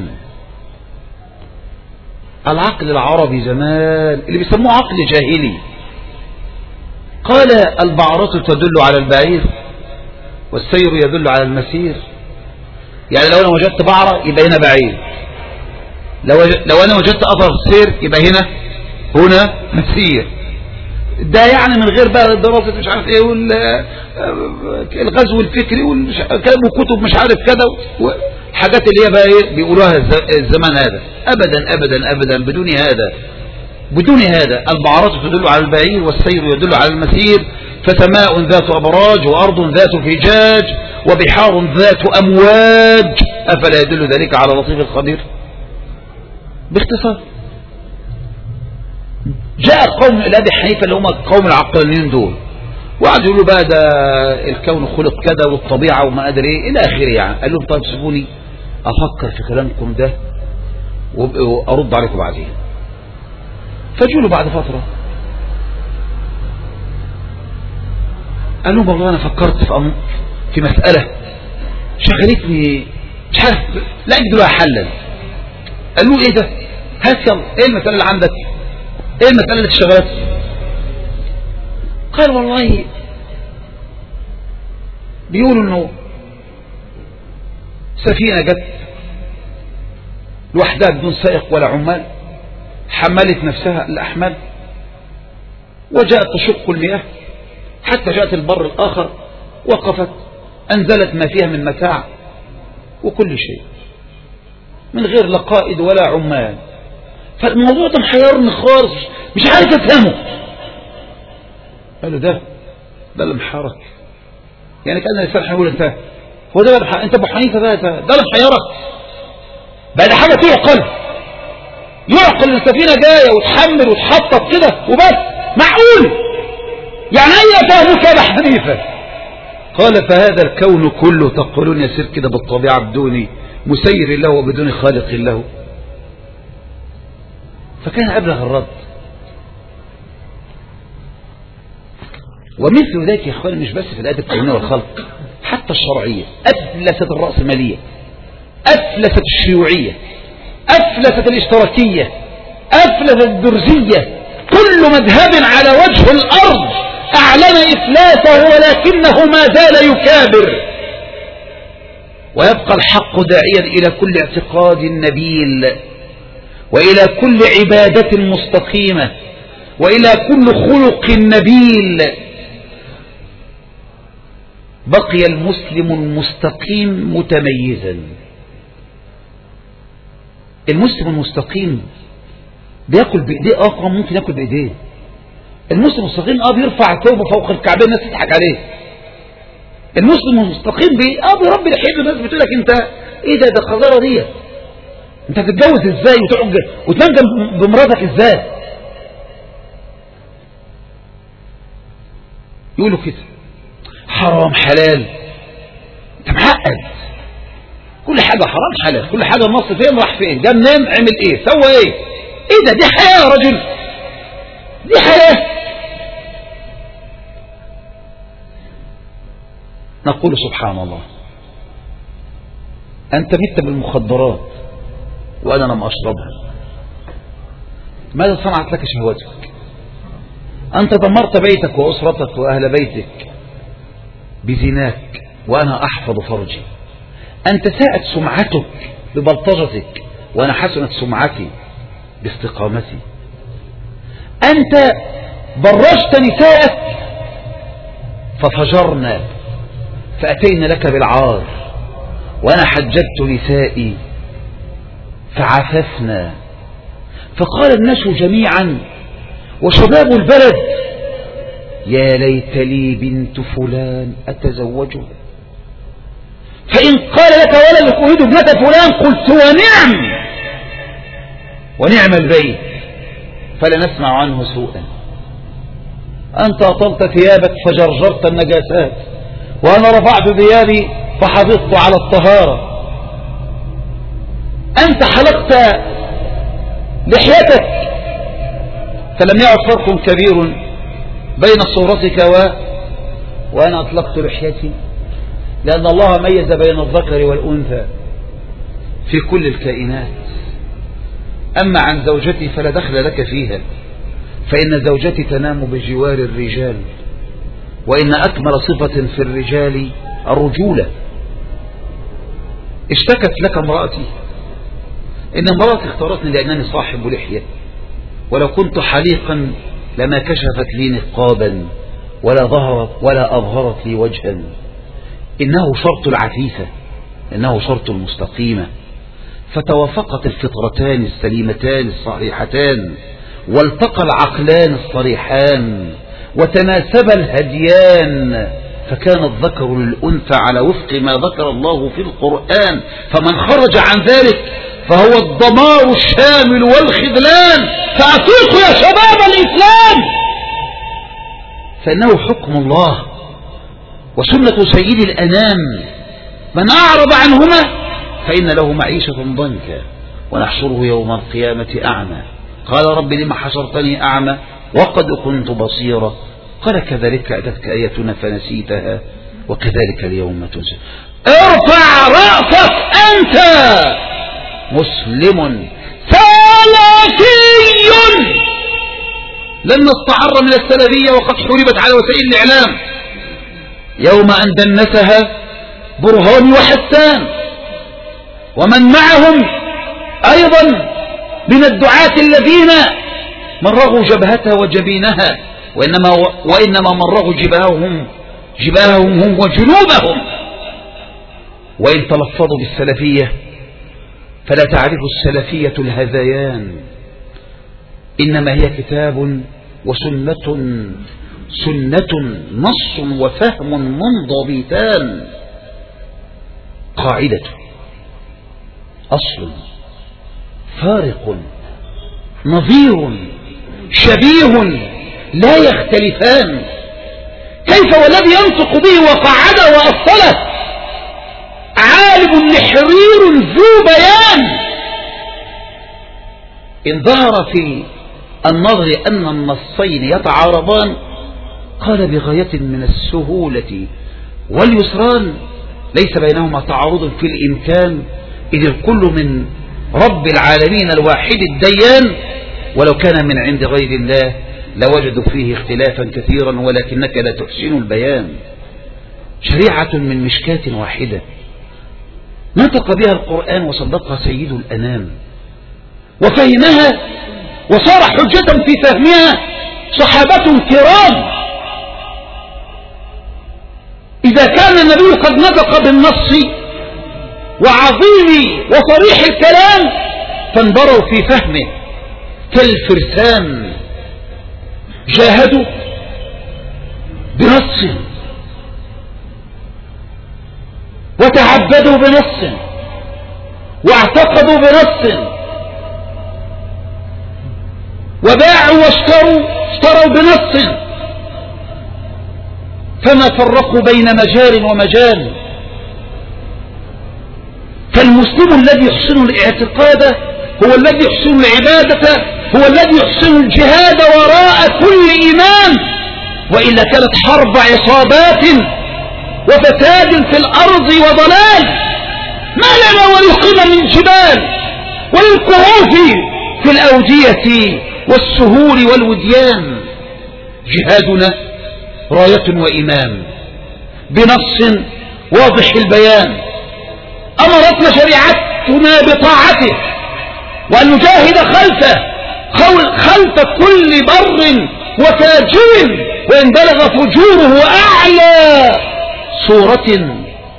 [SPEAKER 3] العقل العربي زمان اللي بيسموه عقل جاهلي، قال البعرة تدل على البعير والسير يدل على المسير. يعني لو أنا وجدت بعرة يبقى هنا بعير، لو, لو أنا وجدت أثر السير يبقى هنا هنا مسير. ده يعني من غير بقى دراسة مش عارف ايه والغزو الفكري وكتب مش عارف كذا والحاجات اللي هي بقى ايه بيقولوها الزمان هذا. ابدا ابدا ابدا بدون هذا، بدون هذا. البعرات تدل على البعير والسير يدل على المسير، فسماء ذات أبراج وأرض ذات فجاج وبحار ذات أمواج، أفلا يدل ذلك على لطيف الخبير؟ باختصار جاء قوم إلى أبي حنيفة اللي هم قوم العقلانيين دول، وقعدوا يقولوا بقى ده الكون خلق كذا والطبيعة وما أدري إيه إلى آخره. يعني قال لهم طيب سيبوني أفكر في كلامكم ده وأرد عليكم بعدين. فجوا بعد فترة قال لهم والله أنا فكرت في أمر في مسألة شغلتني مش عارف لا أجد لها حلا. قال له إيه ده؟ هات يلا إيه المسألة اللي عندك؟ إيه المسألة اللي اشتغلت؟ قال والله بيقولوا إنه سفينة جت لوحدها بدون سائق ولا عمال، حملت نفسها الأحمال وجاءت تشق المياه حتى جاءت البر الآخر، وقفت أنزلت ما فيها من متاع وكل شيء من غير لا قائد ولا عمال. فالموضوع ده محيرني خالص مش عارف افهمه. قال له ده ده اللي محيرك. يعني كان الانسان هيقول انت هو ده بح... انت ابو حنيفه ده ده اللي محيرك بقى، ده حاجه تعقل يعقل السفينه جايه وتحمل وتحطط كده وبس؟ معقول؟ يعني اي فهمك يا ابو حنيفه؟ قال فهذا الكون كله تقولون يسير كده بالطبيعة بدون مسير له وبدون خالق له. فكان أبلغ الرد. ومثل ذلك يا اخواني مش بس في الآيات الكونية والخلق، حتى الشرعية. أفلست الرأسمالية، أفلست الشيوعية، أفلست الاشتراكية، أفلست الدرزية، كل مذهب على وجه الأرض أعلن إفلاسه ولكنه ما زال يكابر، ويبقى الحق داعيا إلى كل اعتقاد نبيل، وإلى كل عبادة مستقيمة، وإلى كل خلق نبيل. بقي المسلم المستقيم متميزا. المسلم المستقيم بياكل بايديه، اه ممكن ياكل بايديه. المسلم المستقيم اه بيرفع ثوبه فوق الكعبين الناس تضحك عليه. المسلم المستقيم بي اه بيربي لحيته، الناس بتقول لك انت ايه ده، ده القذاره دي، انت هتتجوز ازاي وتقعد وتنام جنب بمراتك ازاي؟ يقولوا كده حرام حلال. انت معقد، كل حاجه حرام حلال، كل حاجه النص فين راح فين، ده منين عمل ايه سوى ايه، ايه ده، دي حياه يا رجل، دي حياه. نقول سبحان الله، انت مت بالمخدرات وانا لم اشربها، ماذا صنعت لك شهوتك؟ انت دمرت بيتك واسرتك واهل بيتك بزناك وانا احفظ فرجي. انت ساءت سمعتك ببلطجتك وانا حسنت سمعتي باستقامتي. انت برجت نساءك ففجرنا فاتينا لك بالعار، وانا حجبت نسائي فعففنا. فقال الناس جميعا وشباب البلد يا ليت لي بنت فلان أتزوجه، فإن قال لك ولدك أريد ابنة فلان قلت ونعم ونعم البيت فلا نسمع عنه سوءا. أنت أطلت ثيابك فجرجرت النجاسات، وأنا رفعت ثيابي فحافظت على الطهارة. أنت حلقت لحيتك فلم يعد فرق كبير بين صورتك و... وأنا أطلقت لحيتي، لأن الله ميز بين الذكر والأنثى في كل الكائنات. أما عن زوجتي فلا دخل لك فيها، فإن زوجتي تنام بجوار الرجال، وإن أكمل صفة في الرجال الرجولة. اشتكت لك امرأتي إن امرأتي اختارتني لأنني صاحب لحية، ولو كنت حليقا لما كشفت لي نقابا ولا ظهرت ولا أظهرت لي وجها. إنه شرط العفيفة، إنه شرط المستقيمة. فتوافقت الفطرتان السليمتان الصحيحتان، والتقى العقلان الصريحان، وتناسب الهديان، فكان الذكر للأنثى على وفق ما ذكر الله في القرآن. فمن خرج عن ذلك فهو الدمار الشامل والخذلان. فأفيقوا يا شباب الإسلام، فإنه حكم الله وسنة سيد الأنام. من أعرض عنهما فإن له معيشة ضنكا ونحشره يوم القيامة أعمى. قال رب لما حشرتني أعمى وقد كنت بصيرا. قال كذلك أتتك آياتنا فنسيتها وكذلك اليوم تنسى. ارفع رأسك أنت مسلم سلفي، لن نستعر من السلفية وقد حربت على وسائل الإعلام يوم أن دنسها برهان وحسان ومن معهم أيضا من الدعاة الذين مرغوا جبهتها وجبينها، وإنما, وإنما مرغوا جباههم جباههم هم وجنوبهم. وإن تلفظوا بالسلفية فلا تعرف السلفية الهذيان، إنما هي كتاب وسنة، سنة نص وفهم منضبطان. قاعدة أصل فارق نظير شبيه لا يختلفان. كيف والذي ينطق به وقعده وأصله عالم نحرير ذو بيان. إن ظهر في النظر أن النصين يتعارضان قال بغاية من السهولة واليسران ليس بينهما تعارض في الإمكان، إذ الكل من رب العالمين الواحد الديان، ولو كان من عند غير الله لوجدوا فيه اختلافا كثيرا ولكنك لا تحسن البيان. شريعة من مشكاة واحدة نطق بها القرآن وصدقها سيد الأنام وفهمها وصار حجة في فهمها صحابة كرام. إذا كان النبي قد نطق بالنص وعظيم وصريح الكلام فانبروا في فهمه كالفرسان، جاهدوا بنص وتعبدوا بنص واعتقدوا بنص وباعوا واشتروا اشتروا بنص، فما فرقوا بين مجال ومجال. فالمسلم الذي يحسن الاعتقاد هو الذي يحسن العبادة، هو الذي يحسن الجهاد وراء كل إمام، وإلا كانت حرب عصابات وفساد في الأرض وضلال ما لنا وللقمم من جبال وللكهوف في الأودية والسهول والوديان. جهادنا راية وإمام بنص واضح البيان، أمرتنا شريعتنا بطاعته وأن نجاهد خلفه خلف كل بر وفاجر وإن بلغ فجوره أعلى صورة.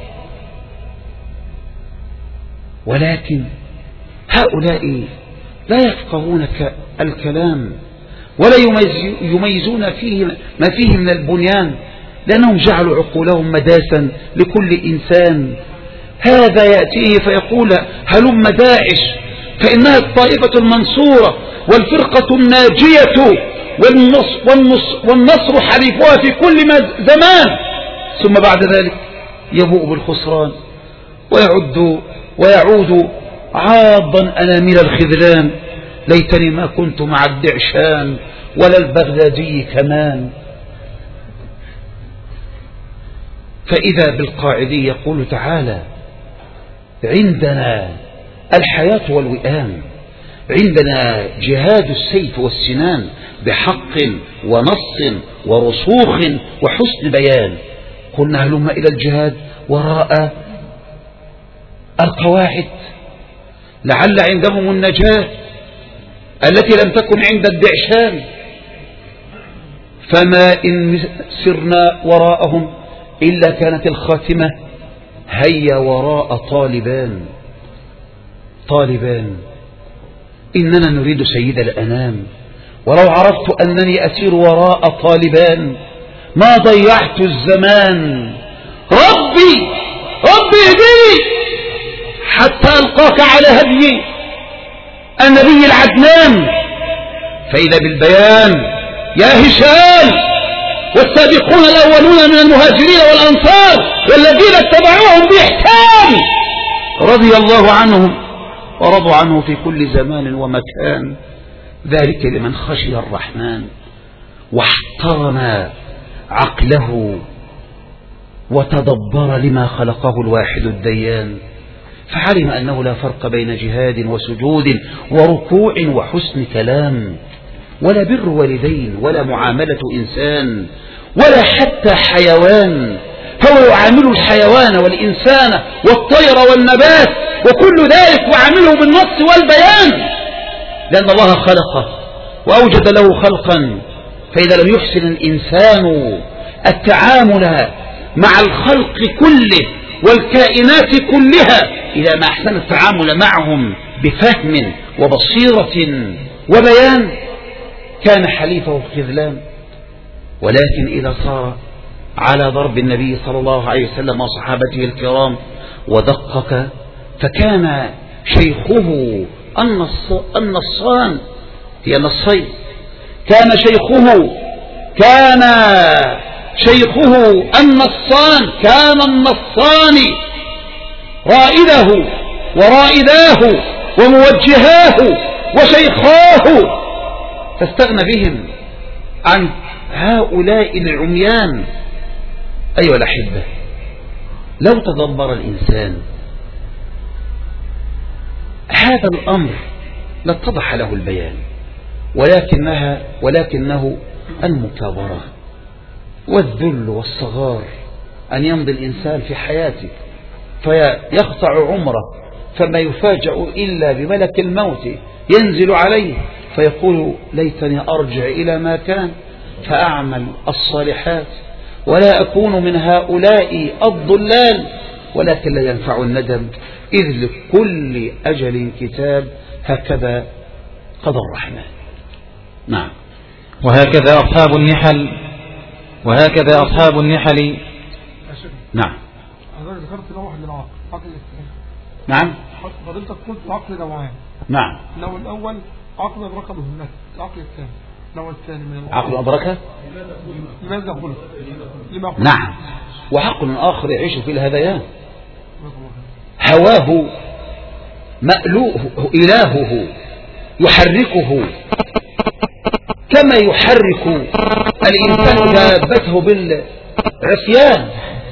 [SPEAKER 3] ولكن هؤلاء لا يفقهون الكلام ولا يميزون فيه ما فيه من البنيان، لأنهم جعلوا عقولهم مداسا لكل إنسان. هذا يأتيه فيقول هلم داعش فإنها الطائفة المنصورة والفرقة الناجية والنصر, والنصر, والنصر حليفها في كل زمان، ثم بعد ذلك يبوء بالخسران ويعد ويعود عاضا أنامل الخذلان. ليتني ما كنت مع الدعشان ولا البغدادي كمان. فإذا بالقاعدي يقول تعالى عندنا الحياة والوئام، عندنا جهاد السيف والسنان بحق ونص ورسوخ وحسن بيان. قلنا هلم إلى الجهاد وراء القواعد لعل عندهم النجاة التي لم تكن عند الدعشان. فما إن سرنا وراءهم إلا كانت الخاتمة هيا وراء طالبان. طالبان إننا نريد سيد الأنام، ولو عرفت أنني أسير وراء طالبان ما ضيعت الزمان. ربي ربي اهدني حتى ألقاك على هدي النبي العدنان. فإذا بالبيان يا هشام والسابقون الأولون من المهاجرين والأنصار والذين اتبعوهم بإحسان رضي الله عنهم ورضوا عنه في كل زمان ومكان. ذلك لمن خشي الرحمن واحترم عقله وتدبر لما خلقه الواحد الديان، فعلم أنه لا فرق بين جهاد وسجود وركوع وحسن كلام، ولا بر والدين ولا معاملة إنسان ولا حتى حيوان. فهو يعامل الحيوان والإنسان والطير والنبات وكل ذلك وعامله بالنص والبيان، لأن الله خلقه وأوجد له خلقا. فإذا لم يحسن الإنسان التعامل مع الخلق كله والكائنات كلها إذا ما أحسن التعامل معهم بفهم وبصيرة وبيان كان حليفه الخذلان. ولكن إذا صار على ضرب النبي صلى الله عليه وسلم وصحابته الكرام ودقق فكان شيخه النص النصان هي النصين. كان شيخه كان شيخه النصان كان النصان رائده ورائداه وموجهاه وشيخاه، فاستغنى بهم عن هؤلاء العميان. أيها الأحبة، لو تدبر الإنسان هذا الأمر لاتضح له البيان، ولكنها ولكنه المكابرة والذل والصغار، أن يمضي الإنسان في حياته فيقطع عمره فما يفاجأ إلا بملك الموت ينزل عليه فيقول ليتني أرجع إلى ما كان فأعمل الصالحات ولا أكون من هؤلاء الضلال، ولكن لا ينفع الندم إذ لكل أجل كتاب، هكذا قضى الرحمن. نعم.
[SPEAKER 2] وهكذا أصحاب النحل وهكذا أصحاب النحل.
[SPEAKER 3] نعم.
[SPEAKER 4] أنا ذكرت نوع للعقل، عقل الاثنين.
[SPEAKER 3] نعم.
[SPEAKER 4] فضلتك قلت عقل نوعان.
[SPEAKER 3] نعم.
[SPEAKER 4] النوع الأول عقل أدركه النفس، العقل الثاني النوع الثاني من العقل.
[SPEAKER 3] عقل أدركه؟
[SPEAKER 4] لماذا قلت؟ لما قلت؟
[SPEAKER 3] نعم. وعقل آخر يعيش في الهذيان، هواه مألوه إلهه يحركه كما يحرك الإنسان دابته بالعصيان.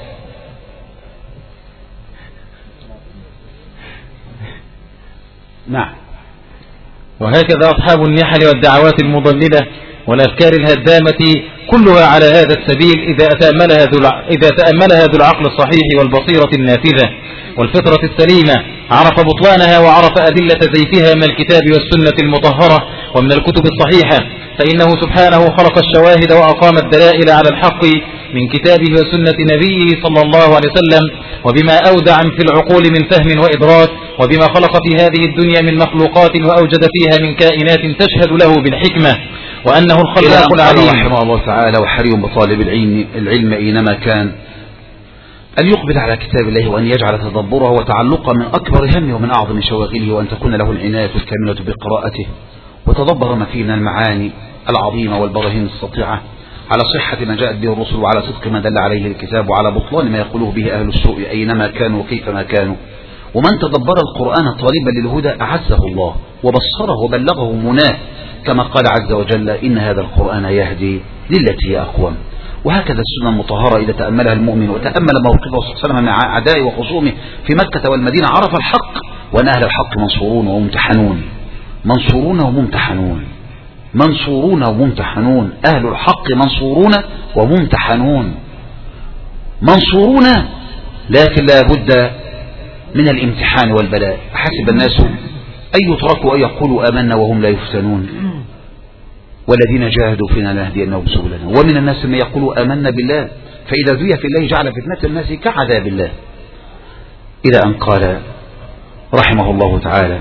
[SPEAKER 3] نعم.
[SPEAKER 2] وهكذا أصحاب النحل والدعوات المضللة والأفكار الهدامة كلها على هذا السبيل إذا تأملها ذو إذا تأملها ذو العقل الصحيح والبصيرة النافذة والفطرة السليمة، عرف بطلانها وعرف أدلة زيفها من الكتاب والسنة المطهرة ومن الكتب الصحيحة، فإنه سبحانه خلق الشواهد وأقام الدلائل على الحق من كتابه وسنة نبيه صلى الله عليه وسلم، وبما أودع في العقول من فهم وإدراك، وبما خلق في هذه الدنيا من مخلوقات وأوجد فيها من كائنات تشهد له بالحكمة وأنه الخلاق العليم.
[SPEAKER 3] رحمه الله تعالى. وحري بطالب العلم, العلم أينما كان أن يقبل على كتاب الله وأن يجعل تدبره وتعلقه من أكبر همه ومن أعظم شواغله، وأن تكون له العناية الكاملة بقراءته وتدبر ما فيه من المعاني العظيمة والبراهين السطيعة على صحة ما جاءت به الرسل وعلى صدق ما دل عليه الكتاب وعلى بطلان ما يقوله به أهل السوء أينما كانوا وكيفما كانوا. ومن تدبر القرآن طالبا للهدى أعزه الله وبصره وبلغه مناه، كما قال عز وجل إن هذا القرآن يهدي للتي هي أقوم. وهكذا السنة المطهرة إذا تأملها المؤمن وتأمل موقفه صلى الله عليه وسلم مع أعدائه وخصومه في مكة والمدينة عرف الحق، وأن أهل الحق منصورون وممتحنون منصورون وممتحنون منصورون وممتحنون أهل الحق منصورون وممتحنون منصورون، لكن لا بد من الامتحان والبلاء. حسب الناس أن يتركوا أن يقولوا آمنا وهم لا يفتنون، والذين جاهدوا فينا لنهدينهم سبلنا. ومن الناس من يقولوا آمنا بالله فإذا ذي في الله جعل فتنة الناس كعذاب الله، إلى أن قال رحمه الله تعالى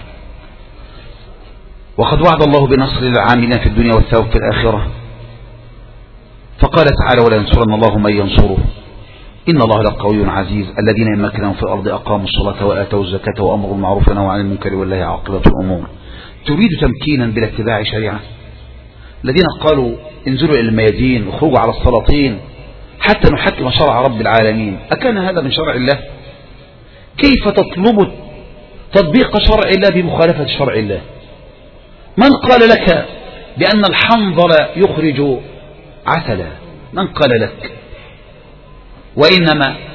[SPEAKER 3] وقد وعد الله بنصر العاملين في الدنيا والثواب في الآخرة، فقال تعالى ولا ينصرن الله من ينصره إن الله لقوي عزيز الذين إن مكنهم في الأرض أقاموا الصلاة وآتوا الزكاة وأمروا بالمعروف ونهوا عن المنكر والله عاقبة الأمور. تريد تمكينا بلا اتباع شريعة؟ الذين قالوا انزلوا إلى الميادين وخرجوا على السلاطين حتى نحكم شرع رب العالمين، أكان هذا من شرع الله؟ كيف تطلب تطبيق شرع الله بمخالفة شرع الله؟ من قال لك بأن الحنظل يخرج عسلا؟ من قال لك؟ وإنما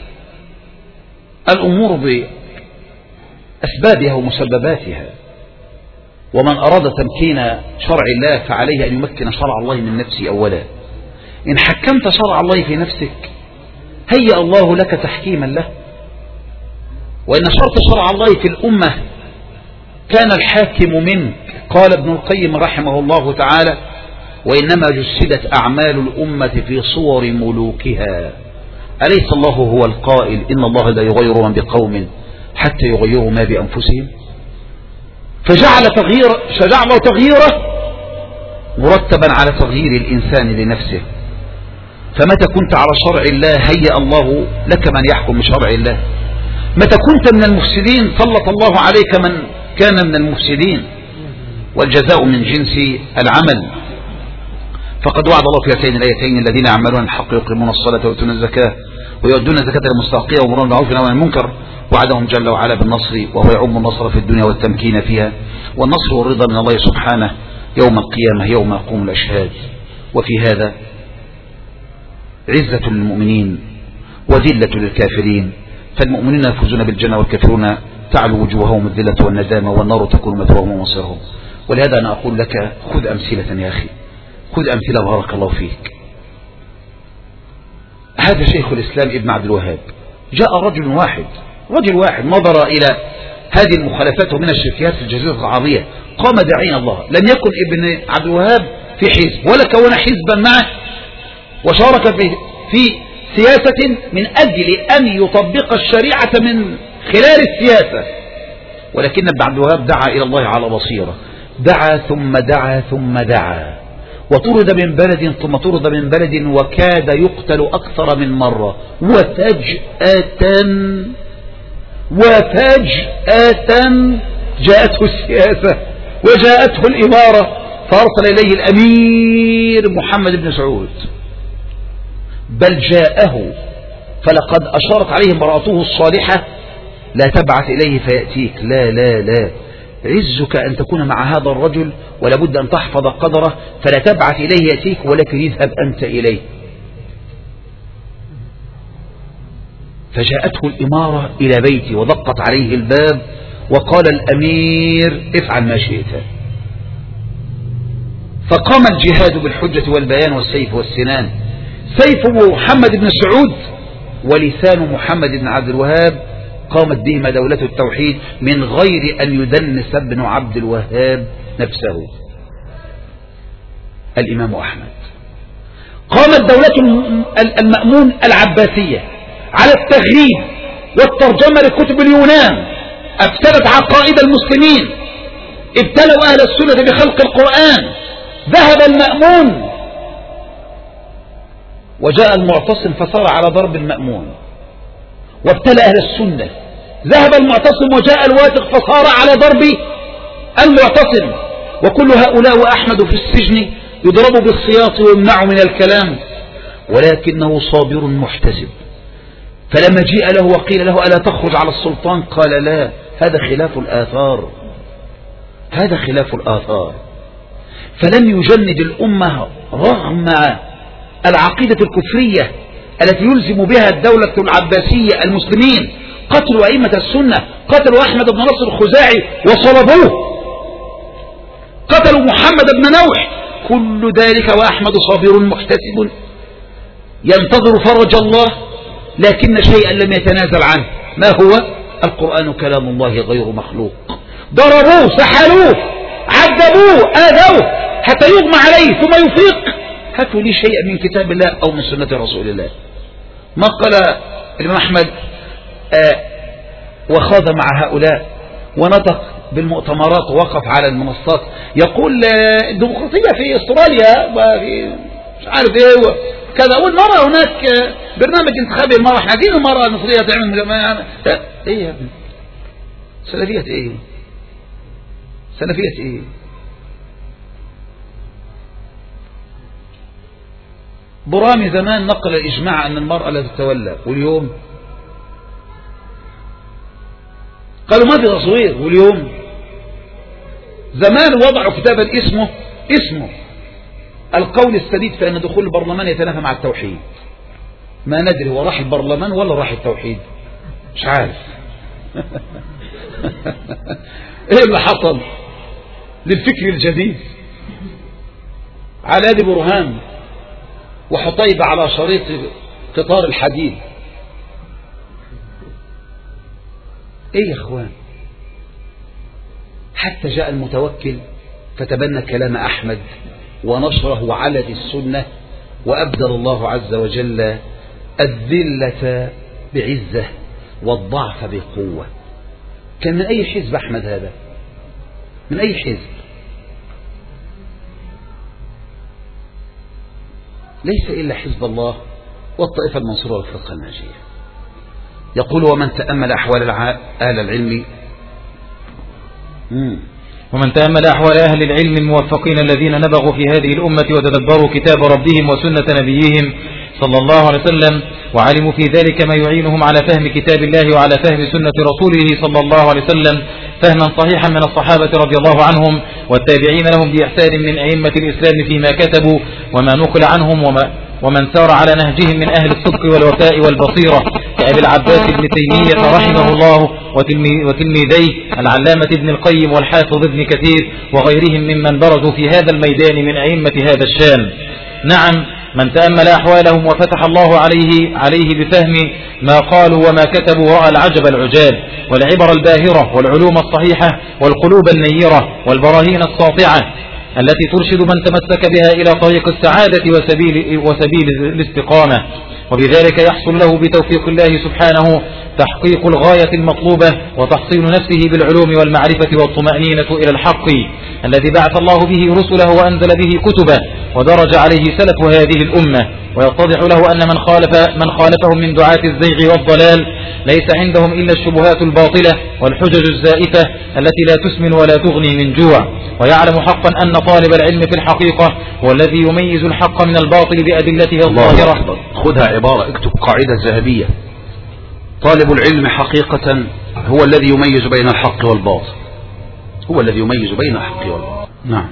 [SPEAKER 3] الأمور بأسبابها ومسبباتها، ومن أراد تمكين شرع الله فعليه أن يمكن شرع الله من نفسه أولا. إن حكمت شرع الله في نفسك هيأ الله لك تحكيما له، وإن شرط شرع الله في الأمة كان الحاكم منك. قال ابن القيم رحمه الله تعالى وإنما جسدت أعمال الأمة في صور ملوكها، أليس الله هو القائل إن الله لا يغير من بقوم حتى يغيروا ما بأنفسهم؟ فجعل تغيير فجعل تغييره مرتبا على تغيير الإنسان لنفسه. فمتى كنت على شرع الله هيأ الله لك من يحكم بشرع الله، متى كنت من المفسدين سلط الله عليك من كان من المفسدين، والجزاء من جنس العمل. فقد وعد الله في هاتين الآيتين الذين يعملون الحق يقيمون الصلاة ويؤتون الزكاة ويؤدون الزكاة المستحقية ويأمرون بالمعروف وينهون عن المنكر، وعدهم جل وعلا بالنصر وهو يعم النصر في الدنيا والتمكين فيها، والنصر والرضا من الله سبحانه يوم القيامة يوم يقوم الأشهاد. وفي هذا عزة للمؤمنين وذلة للكافرين، فالمؤمنين يفوزون بالجنة والكافرون تعلو وجوههم الذلة والندامة والنار تكون مثواهم ومصيرهم. ولهذا أنا أقول لك خذ أمثلة يا أخي، خذ أمثلة بارك الله فيك. هذا شيخ الإسلام ابن عبد الوهاب، جاء رجل واحد رجل واحد نظر إلى هذه المخالفات ومن الشركيات في الجزيرة العربية، قام داعيا الله. لم يكن ابن عبد الوهاب في حزب ولا كون حزبا معه وشارك في في سياسة من أجل أن يطبق الشريعة من خلال السياسة، ولكن ابن عبد الوهاب دعا إلى الله على بصيرة، دعا ثم دعا ثم دعا، وطرد من بلد ثم طرد من بلد، وكاد يقتل أكثر من مرة، وفجأة وفجأة جاءته السياسة وجاءته الإمارة، فأرسل إليه الأمير محمد بن سعود، بل جاءه فلقد أشارت عليه امرأته الصالحة لا تبعث إليه فيأتيك، لا لا لا، عزك أن تكون مع هذا الرجل ولابد أن تحفظ قدره، فلا تبعث إليه يأتيك ولكن اذهب أنت إليه. فجاءته الإمارة إلى بيتي ودقت عليه الباب وقال الأمير افعل ما شئت. فقام الجهاد بالحجة والبيان والسيف والسنان، سيف محمد بن سعود ولسان محمد بن عبد الوهاب قامت بهما دولة التوحيد من غير أن يدنس ابن عبد الوهاب نفسه. الإمام أحمد قامت دولة المأمون العباسية على التغريب والترجمة لكتب اليونان، أفسدت عقائد المسلمين، ابتلوا أهل السنة بخلق القرآن، ذهب المأمون وجاء المعتصم فصار على ضرب المأمون، وابتلى أهل السنة، ذهب المعتصم وجاء الواثق فصار على ضرب المعتصم، وكل هؤلاء وأحمد في السجن يضرب بالسياط ويمنع من الكلام، ولكنه صابر محتسب. فلما جاء له وقيل له ألا تخرج على السلطان قال لا، هذا خلاف الآثار، هذا خلاف الآثار. فلم يجند الأمة رغم العقيدة الكفرية التي يلزم بها الدولة العباسية المسلمين، قتلوا أئمة السنة، قتلوا أحمد بن نصر الخزاعي وصلبوه، قتلوا محمد بن نوح، كل ذلك وأحمد صابر محتسب ينتظر فرج الله، لكن شيئا لم يتنازل عنه، ما هو؟ القرآن كلام الله غير مخلوق. ضربوه، سحلوه، عذبوه، آذوه حتى يغمى عليه ثم يفيق. هاتوا لي شيئا من كتاب الله أو من سنة رسول الله. ما قال الإمام أحمد آه وخاض مع هؤلاء ونطق بالمؤتمرات ووقف على المنصات يقول آه الديمقراطية في استراليا وفي مش عارف ايه كذا، والمرأة هناك آه برنامج انتخابي المرأة، احنا عايزين المرأة المصرية تعمل ايه يا ابني؟ سلفية ايه؟ سلفية ايه؟ برامي زمان نقل الإجماع أن المرأة لا تتولى، واليوم قالوا ما في تصوير، واليوم زمان وضعوا كتابا اسمه اسمه القول السديد في أن دخول البرلمان يتنافى مع التوحيد. ما ندري هو راح البرلمان ولا راح التوحيد، مش عارف. ايه اللي حصل للفكر الجديد؟ على يد برهان وحطيب على شريط قطار الحديد. ايه يا اخوان؟ حتى جاء المتوكل فتبنى كلام أحمد ونشره على السنة، وأبدل الله عز وجل الذلة بعزة والضعف بقوة. كان من أي حزب أحمد هذا؟ من أي حزب؟ ليس إلا حزب الله والطائفة المنصورة والفرقة الناجية. يقول ومن تأمل أحوال أهل العلم
[SPEAKER 2] ومن تأمل أحوال أهل العلم الموفقين الذين نبغوا في هذه الأمة وتدبروا كتاب ربهم وسنة نبيهم صلى الله عليه وسلم وعلموا في ذلك ما يعينهم على فهم كتاب الله وعلى فهم سنة رسوله صلى الله عليه وسلم فهما صحيحا من الصحابة رضي الله عنهم والتابعين لهم بإحسان من أئمة الإسلام فيما كتبوا وما نقل عنهم وما ومن سار على نهجهم من أهل الصدق والوفاء والبصيرة كأبي العباس ابن تيمية رحمه الله وتلميذيه العلامة ابن القيم والحافظ ابن كثير وغيرهم ممن برزوا في هذا الميدان من أئمة هذا الشان. نعم، من تأمل أحوالهم وفتح الله عليه عليه بفهم ما قالوا وما كتبوا رأى العجب العجاب والعبر الباهرة والعلوم الصحيحة والقلوب النيرة والبراهين الساطعة التي ترشد من تمسك بها إلى طريق السعادة وسبيل, وسبيل الاستقامة، وبذلك يحصل له بتوفيق الله سبحانه تحقيق الغاية المطلوبة وتحصين نفسه بالعلوم والمعرفة والطمأنينة إلى الحق الذي بعث الله به رسله وأنزل به كتبه ودرج عليه سلف هذه الأمة. ويتضح له أن من خالف من خالفهم من دعاة الزيغ والضلال ليس عندهم إلا الشبهات الباطلة والحجج الزائفة التي لا تسمن ولا تغني من جوع. ويعلم حقا أن طالب العلم في الحقيقة هو الذي يميز الحق من الباطل بأدلته الظاهرة.
[SPEAKER 3] خذها عبارة، اكتب قاعدة ذهبية: طالب العلم حقيقة هو الذي يميز بين الحق والباطل، هو الذي يميز بين الحق والباطل. نعم.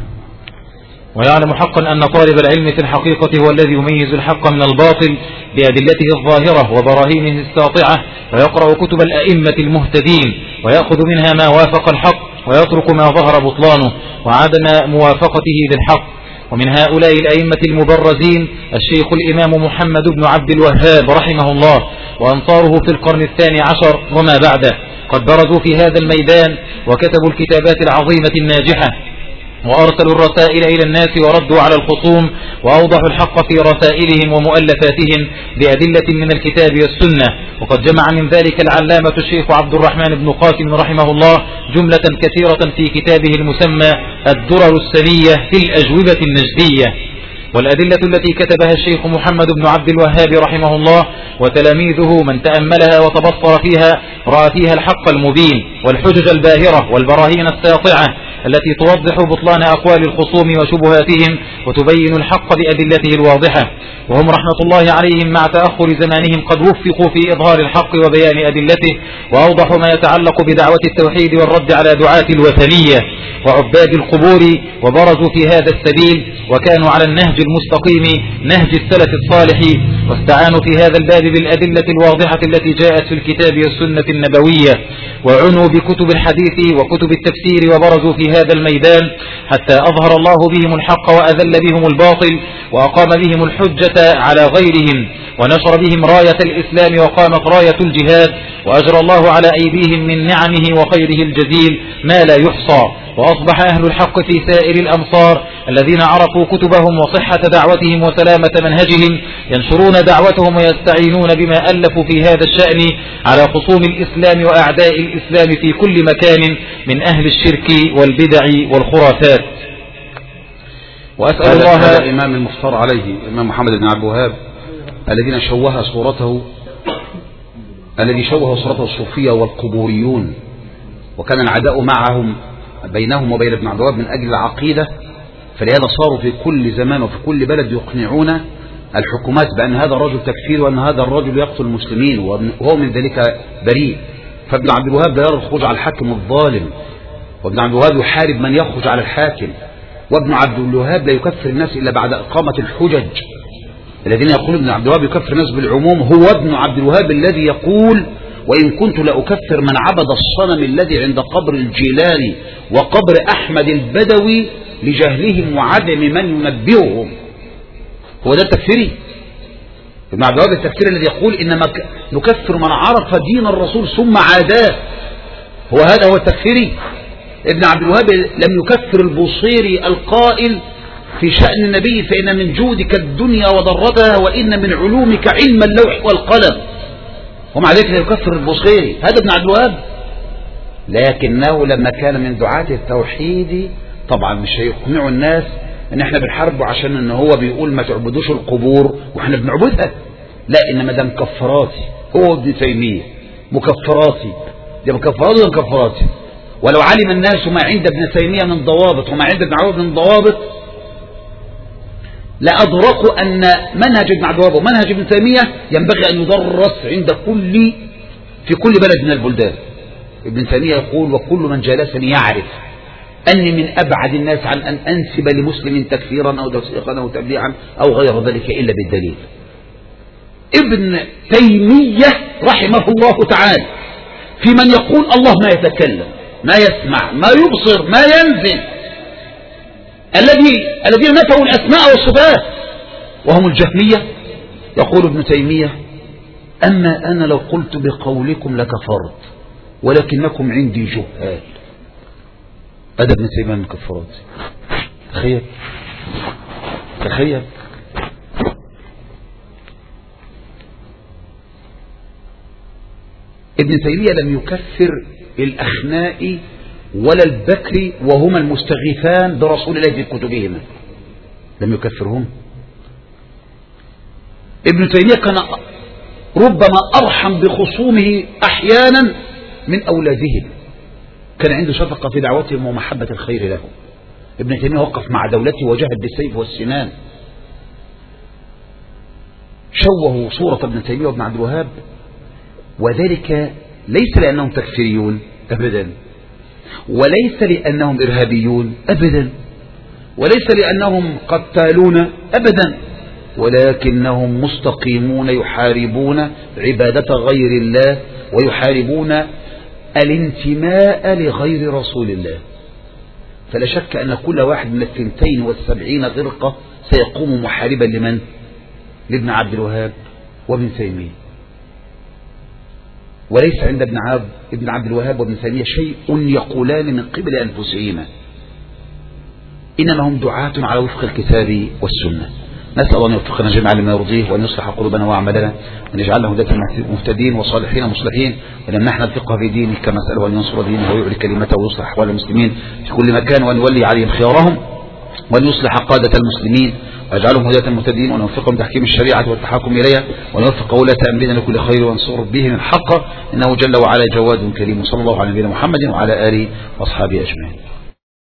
[SPEAKER 2] ويعلم حقا أن طالب العلم في الحقيقة هو الذي يميز الحق من الباطل بأدلته الظاهرة وبراهينه الساطعة ويقرأ كتب الأئمة المهتدين ويأخذ منها ما وافق الحق ويترك ما ظهر بطلانه وعدم موافقته للحق. ومن هؤلاء الأئمة المبرزين الشيخ الإمام محمد بن عبد الوهاب رحمه الله وأنصاره في القرن الثاني عشر وما بعده قد برزوا في هذا الميدان وكتبوا الكتابات العظيمة الناجحة وأرسلوا الرسائل إلى الناس وردوا على الخصوم وأوضحوا الحق في رسائلهم ومؤلفاتهم بأدلة من الكتاب والسنة. وقد جمع من ذلك العلامة الشيخ عبد الرحمن بن قاسم رحمه الله جملة كثيرة في كتابه المسمى الدرر السنية في الأجوبة النجدية. والأدلة التي كتبها الشيخ محمد بن عبد الوهاب رحمه الله وتلاميذه من تأملها وتبصر فيها رأى فيها الحق المبين والحجج الباهرة والبراهين الساطعة التي توضح بطلان أقوال الخصوم وشبهاتهم وتبين الحق بأدلته الواضحة. وهم رحمة الله عليهم مع تأخر زمانهم قد وفقوا في إظهار الحق وبيان أدلته وأوضحوا ما يتعلق بدعوة التوحيد والرد على دعاة الوثنية وعباد القبور وبرزوا في هذا السبيل وكانوا على النهج المستقيم نهج السلف الصالح واستعانوا في هذا الباب بالأدلة الواضحة التي جاءت في الكتاب والسنة النبوية وعنوا بكتب الحديث وكتب التفسير وبرزوا في هذا الميدان حتى أظهر الله بهم الحق وأذل بهم الباطل وأقام بهم الحجة على غيرهم ونشر بهم راية الإسلام وقامت راية الجهاد وأجرى الله على أيديهم من نعمه وخيره الجزيل ما لا يحصى. وأصبح أهل الحق في سائر الأمصار الذين عرفوا كتبهم وصحة دعوتهم وسلامة منهجهم ينشرون دعوتهم ويستعينون بما ألفوا في هذا الشأن على خصوم الإسلام وأعداء الإسلام في كل مكان من أهل الشرك والبدع والخرافات.
[SPEAKER 3] وأسأل الله هذا الإمام المفتر عليه الإمام محمد بن عبد الوهاب الذين شوه صورته الذي شوه صورته الصوفية والقبوريون وكان العداء معهم بينهم وبين ابن عبد الوهاب من أجل العقيدة، فلهذا صاروا في كل زمان وفي كل بلد يقنعون الحكومات بأن هذا الرجل تكفير وأن هذا الرجل يقتل المسلمين وهو من ذلك بريء. فابن عبد الوهاب لا يرى الخروج على الحاكم الظالم، وابن عبد الوهاب يحارب من يخرج على الحاكم، وابن عبد الوهاب لا يكفر الناس إلا بعد إقامة الحجج. الذين يقولون ابن عبد الوهاب يكفر الناس بالعموم هو ابن عبد الوهاب الذي يقول وإن كنت لأكفر من عبد الصنم الذي عند قبر الجيلاني وقبر أحمد البدوي لجهلهم وعدم من ينبههم. هو ده التكفيري ابن عبد الوهاب التكفيري الذي يقول إنما نكفر من عرف دين الرسول ثم عاداه، هو هذا هو التكفيري. ابن عبد الوهاب لم يكفر البوصيري القائل في شأن النبي فإن من جودك الدنيا وضرتها وإن من علومك علم اللوح والقلم، ومع ذلك لا يكفر البوصيري، هذا ابن عبد الوهاب. لكنه لما كان من دعاة التوحيد طبعا مش هيقنعوا الناس ان احنا بنحاربه عشان ان هو بيقول ما تعبدوش القبور واحنا بنعبدها، لا، انما ده مكفراتي، هو ابن تيمية مكفراتي، ده مكفراتي ده مكفراتي. ولو علم الناس ما عند ابن تيمية من ضوابط وما عند ابن عبد الوهاب من ضوابط لأدركوا أن منهج ابن عبد الوهاب ومنهج ابن تيمية ينبغي أن يدرس عند كل في كل بلد من البلدان. ابن تيمية يقول: وكل من جالسني يعرف أني من أبعد الناس عن أن أنسب لمسلم تكفيرا أو توثيقا أو تبديعا أو غير ذلك إلا بالدليل. ابن تيمية رحمه الله تعالى في من يقول الله ما يتكلم ما يسمع ما يبصر ما ينزل، الذي الذين نفوا الأسماء والصفات وهم الجهمية، يقول ابن تيمية: أما أنا لو قلت بقولكم لكفرت ولكنكم عندي جهال. هذا ابن تيمية من كفرات. تخيل تخيل ابن تيمية لم يكفر الأخناء ولا البكري وهما المستغيثان برسول الله في كتبهما، لم يكفرهم. ابن تيمية كان ربما أرحم بخصومه أحيانا من أولادهم، كان عنده شفقة في دعوتهم ومحبة الخير لهم. ابن تيمية وقف مع دولته وجاهد بالسيف والسنان. شوهوا صورة ابن تيمية وابن عبد الوهاب، وذلك ليس لأنهم تكفيريون أبدا، وليس لأنهم إرهابيون أبدا، وليس لأنهم قتالون أبدا، ولكنهم مستقيمون يحاربون عبادة غير الله ويحاربون الانتماء لغير رسول الله. فلا شك أن كل واحد من الثنتين والسبعين فرقة سيقوم محاربا لمن؟ لابن عبد الوهاب وابن تيمية. وليس عند ابن عبد ابن عبد الوهاب وابن تيمية شيء يقولان من قبل أنفسهما، إنما هم دعاة على وفق الكتاب والسنة. نسأل الله أن يوفقنا جميعا لما يرضيه وأن يصلح قلوبنا وأعمالنا وأن يجعلنا هداة مهتدين وصالحين مصلحين، وأن يمنحنا الفقه في دينه كما سأله أن ينصر دينه ويعلي كلمته ويصلح أحوال المسلمين في كل مكان، وأن يولي عليهم خيارهم، وأن يصلح قادة المسلمين ويجعلهم هداة مهتدين، وأن يوفقهم تحكيم الشريعة والتحاكم إليها، وأن يوفق ولاة أمرنا لكل خير وينصر بهم الحق، إنه جل وعلا جواد كريم. صلى الله على نبينا محمد وعلى آله وأصحابه أجمعين.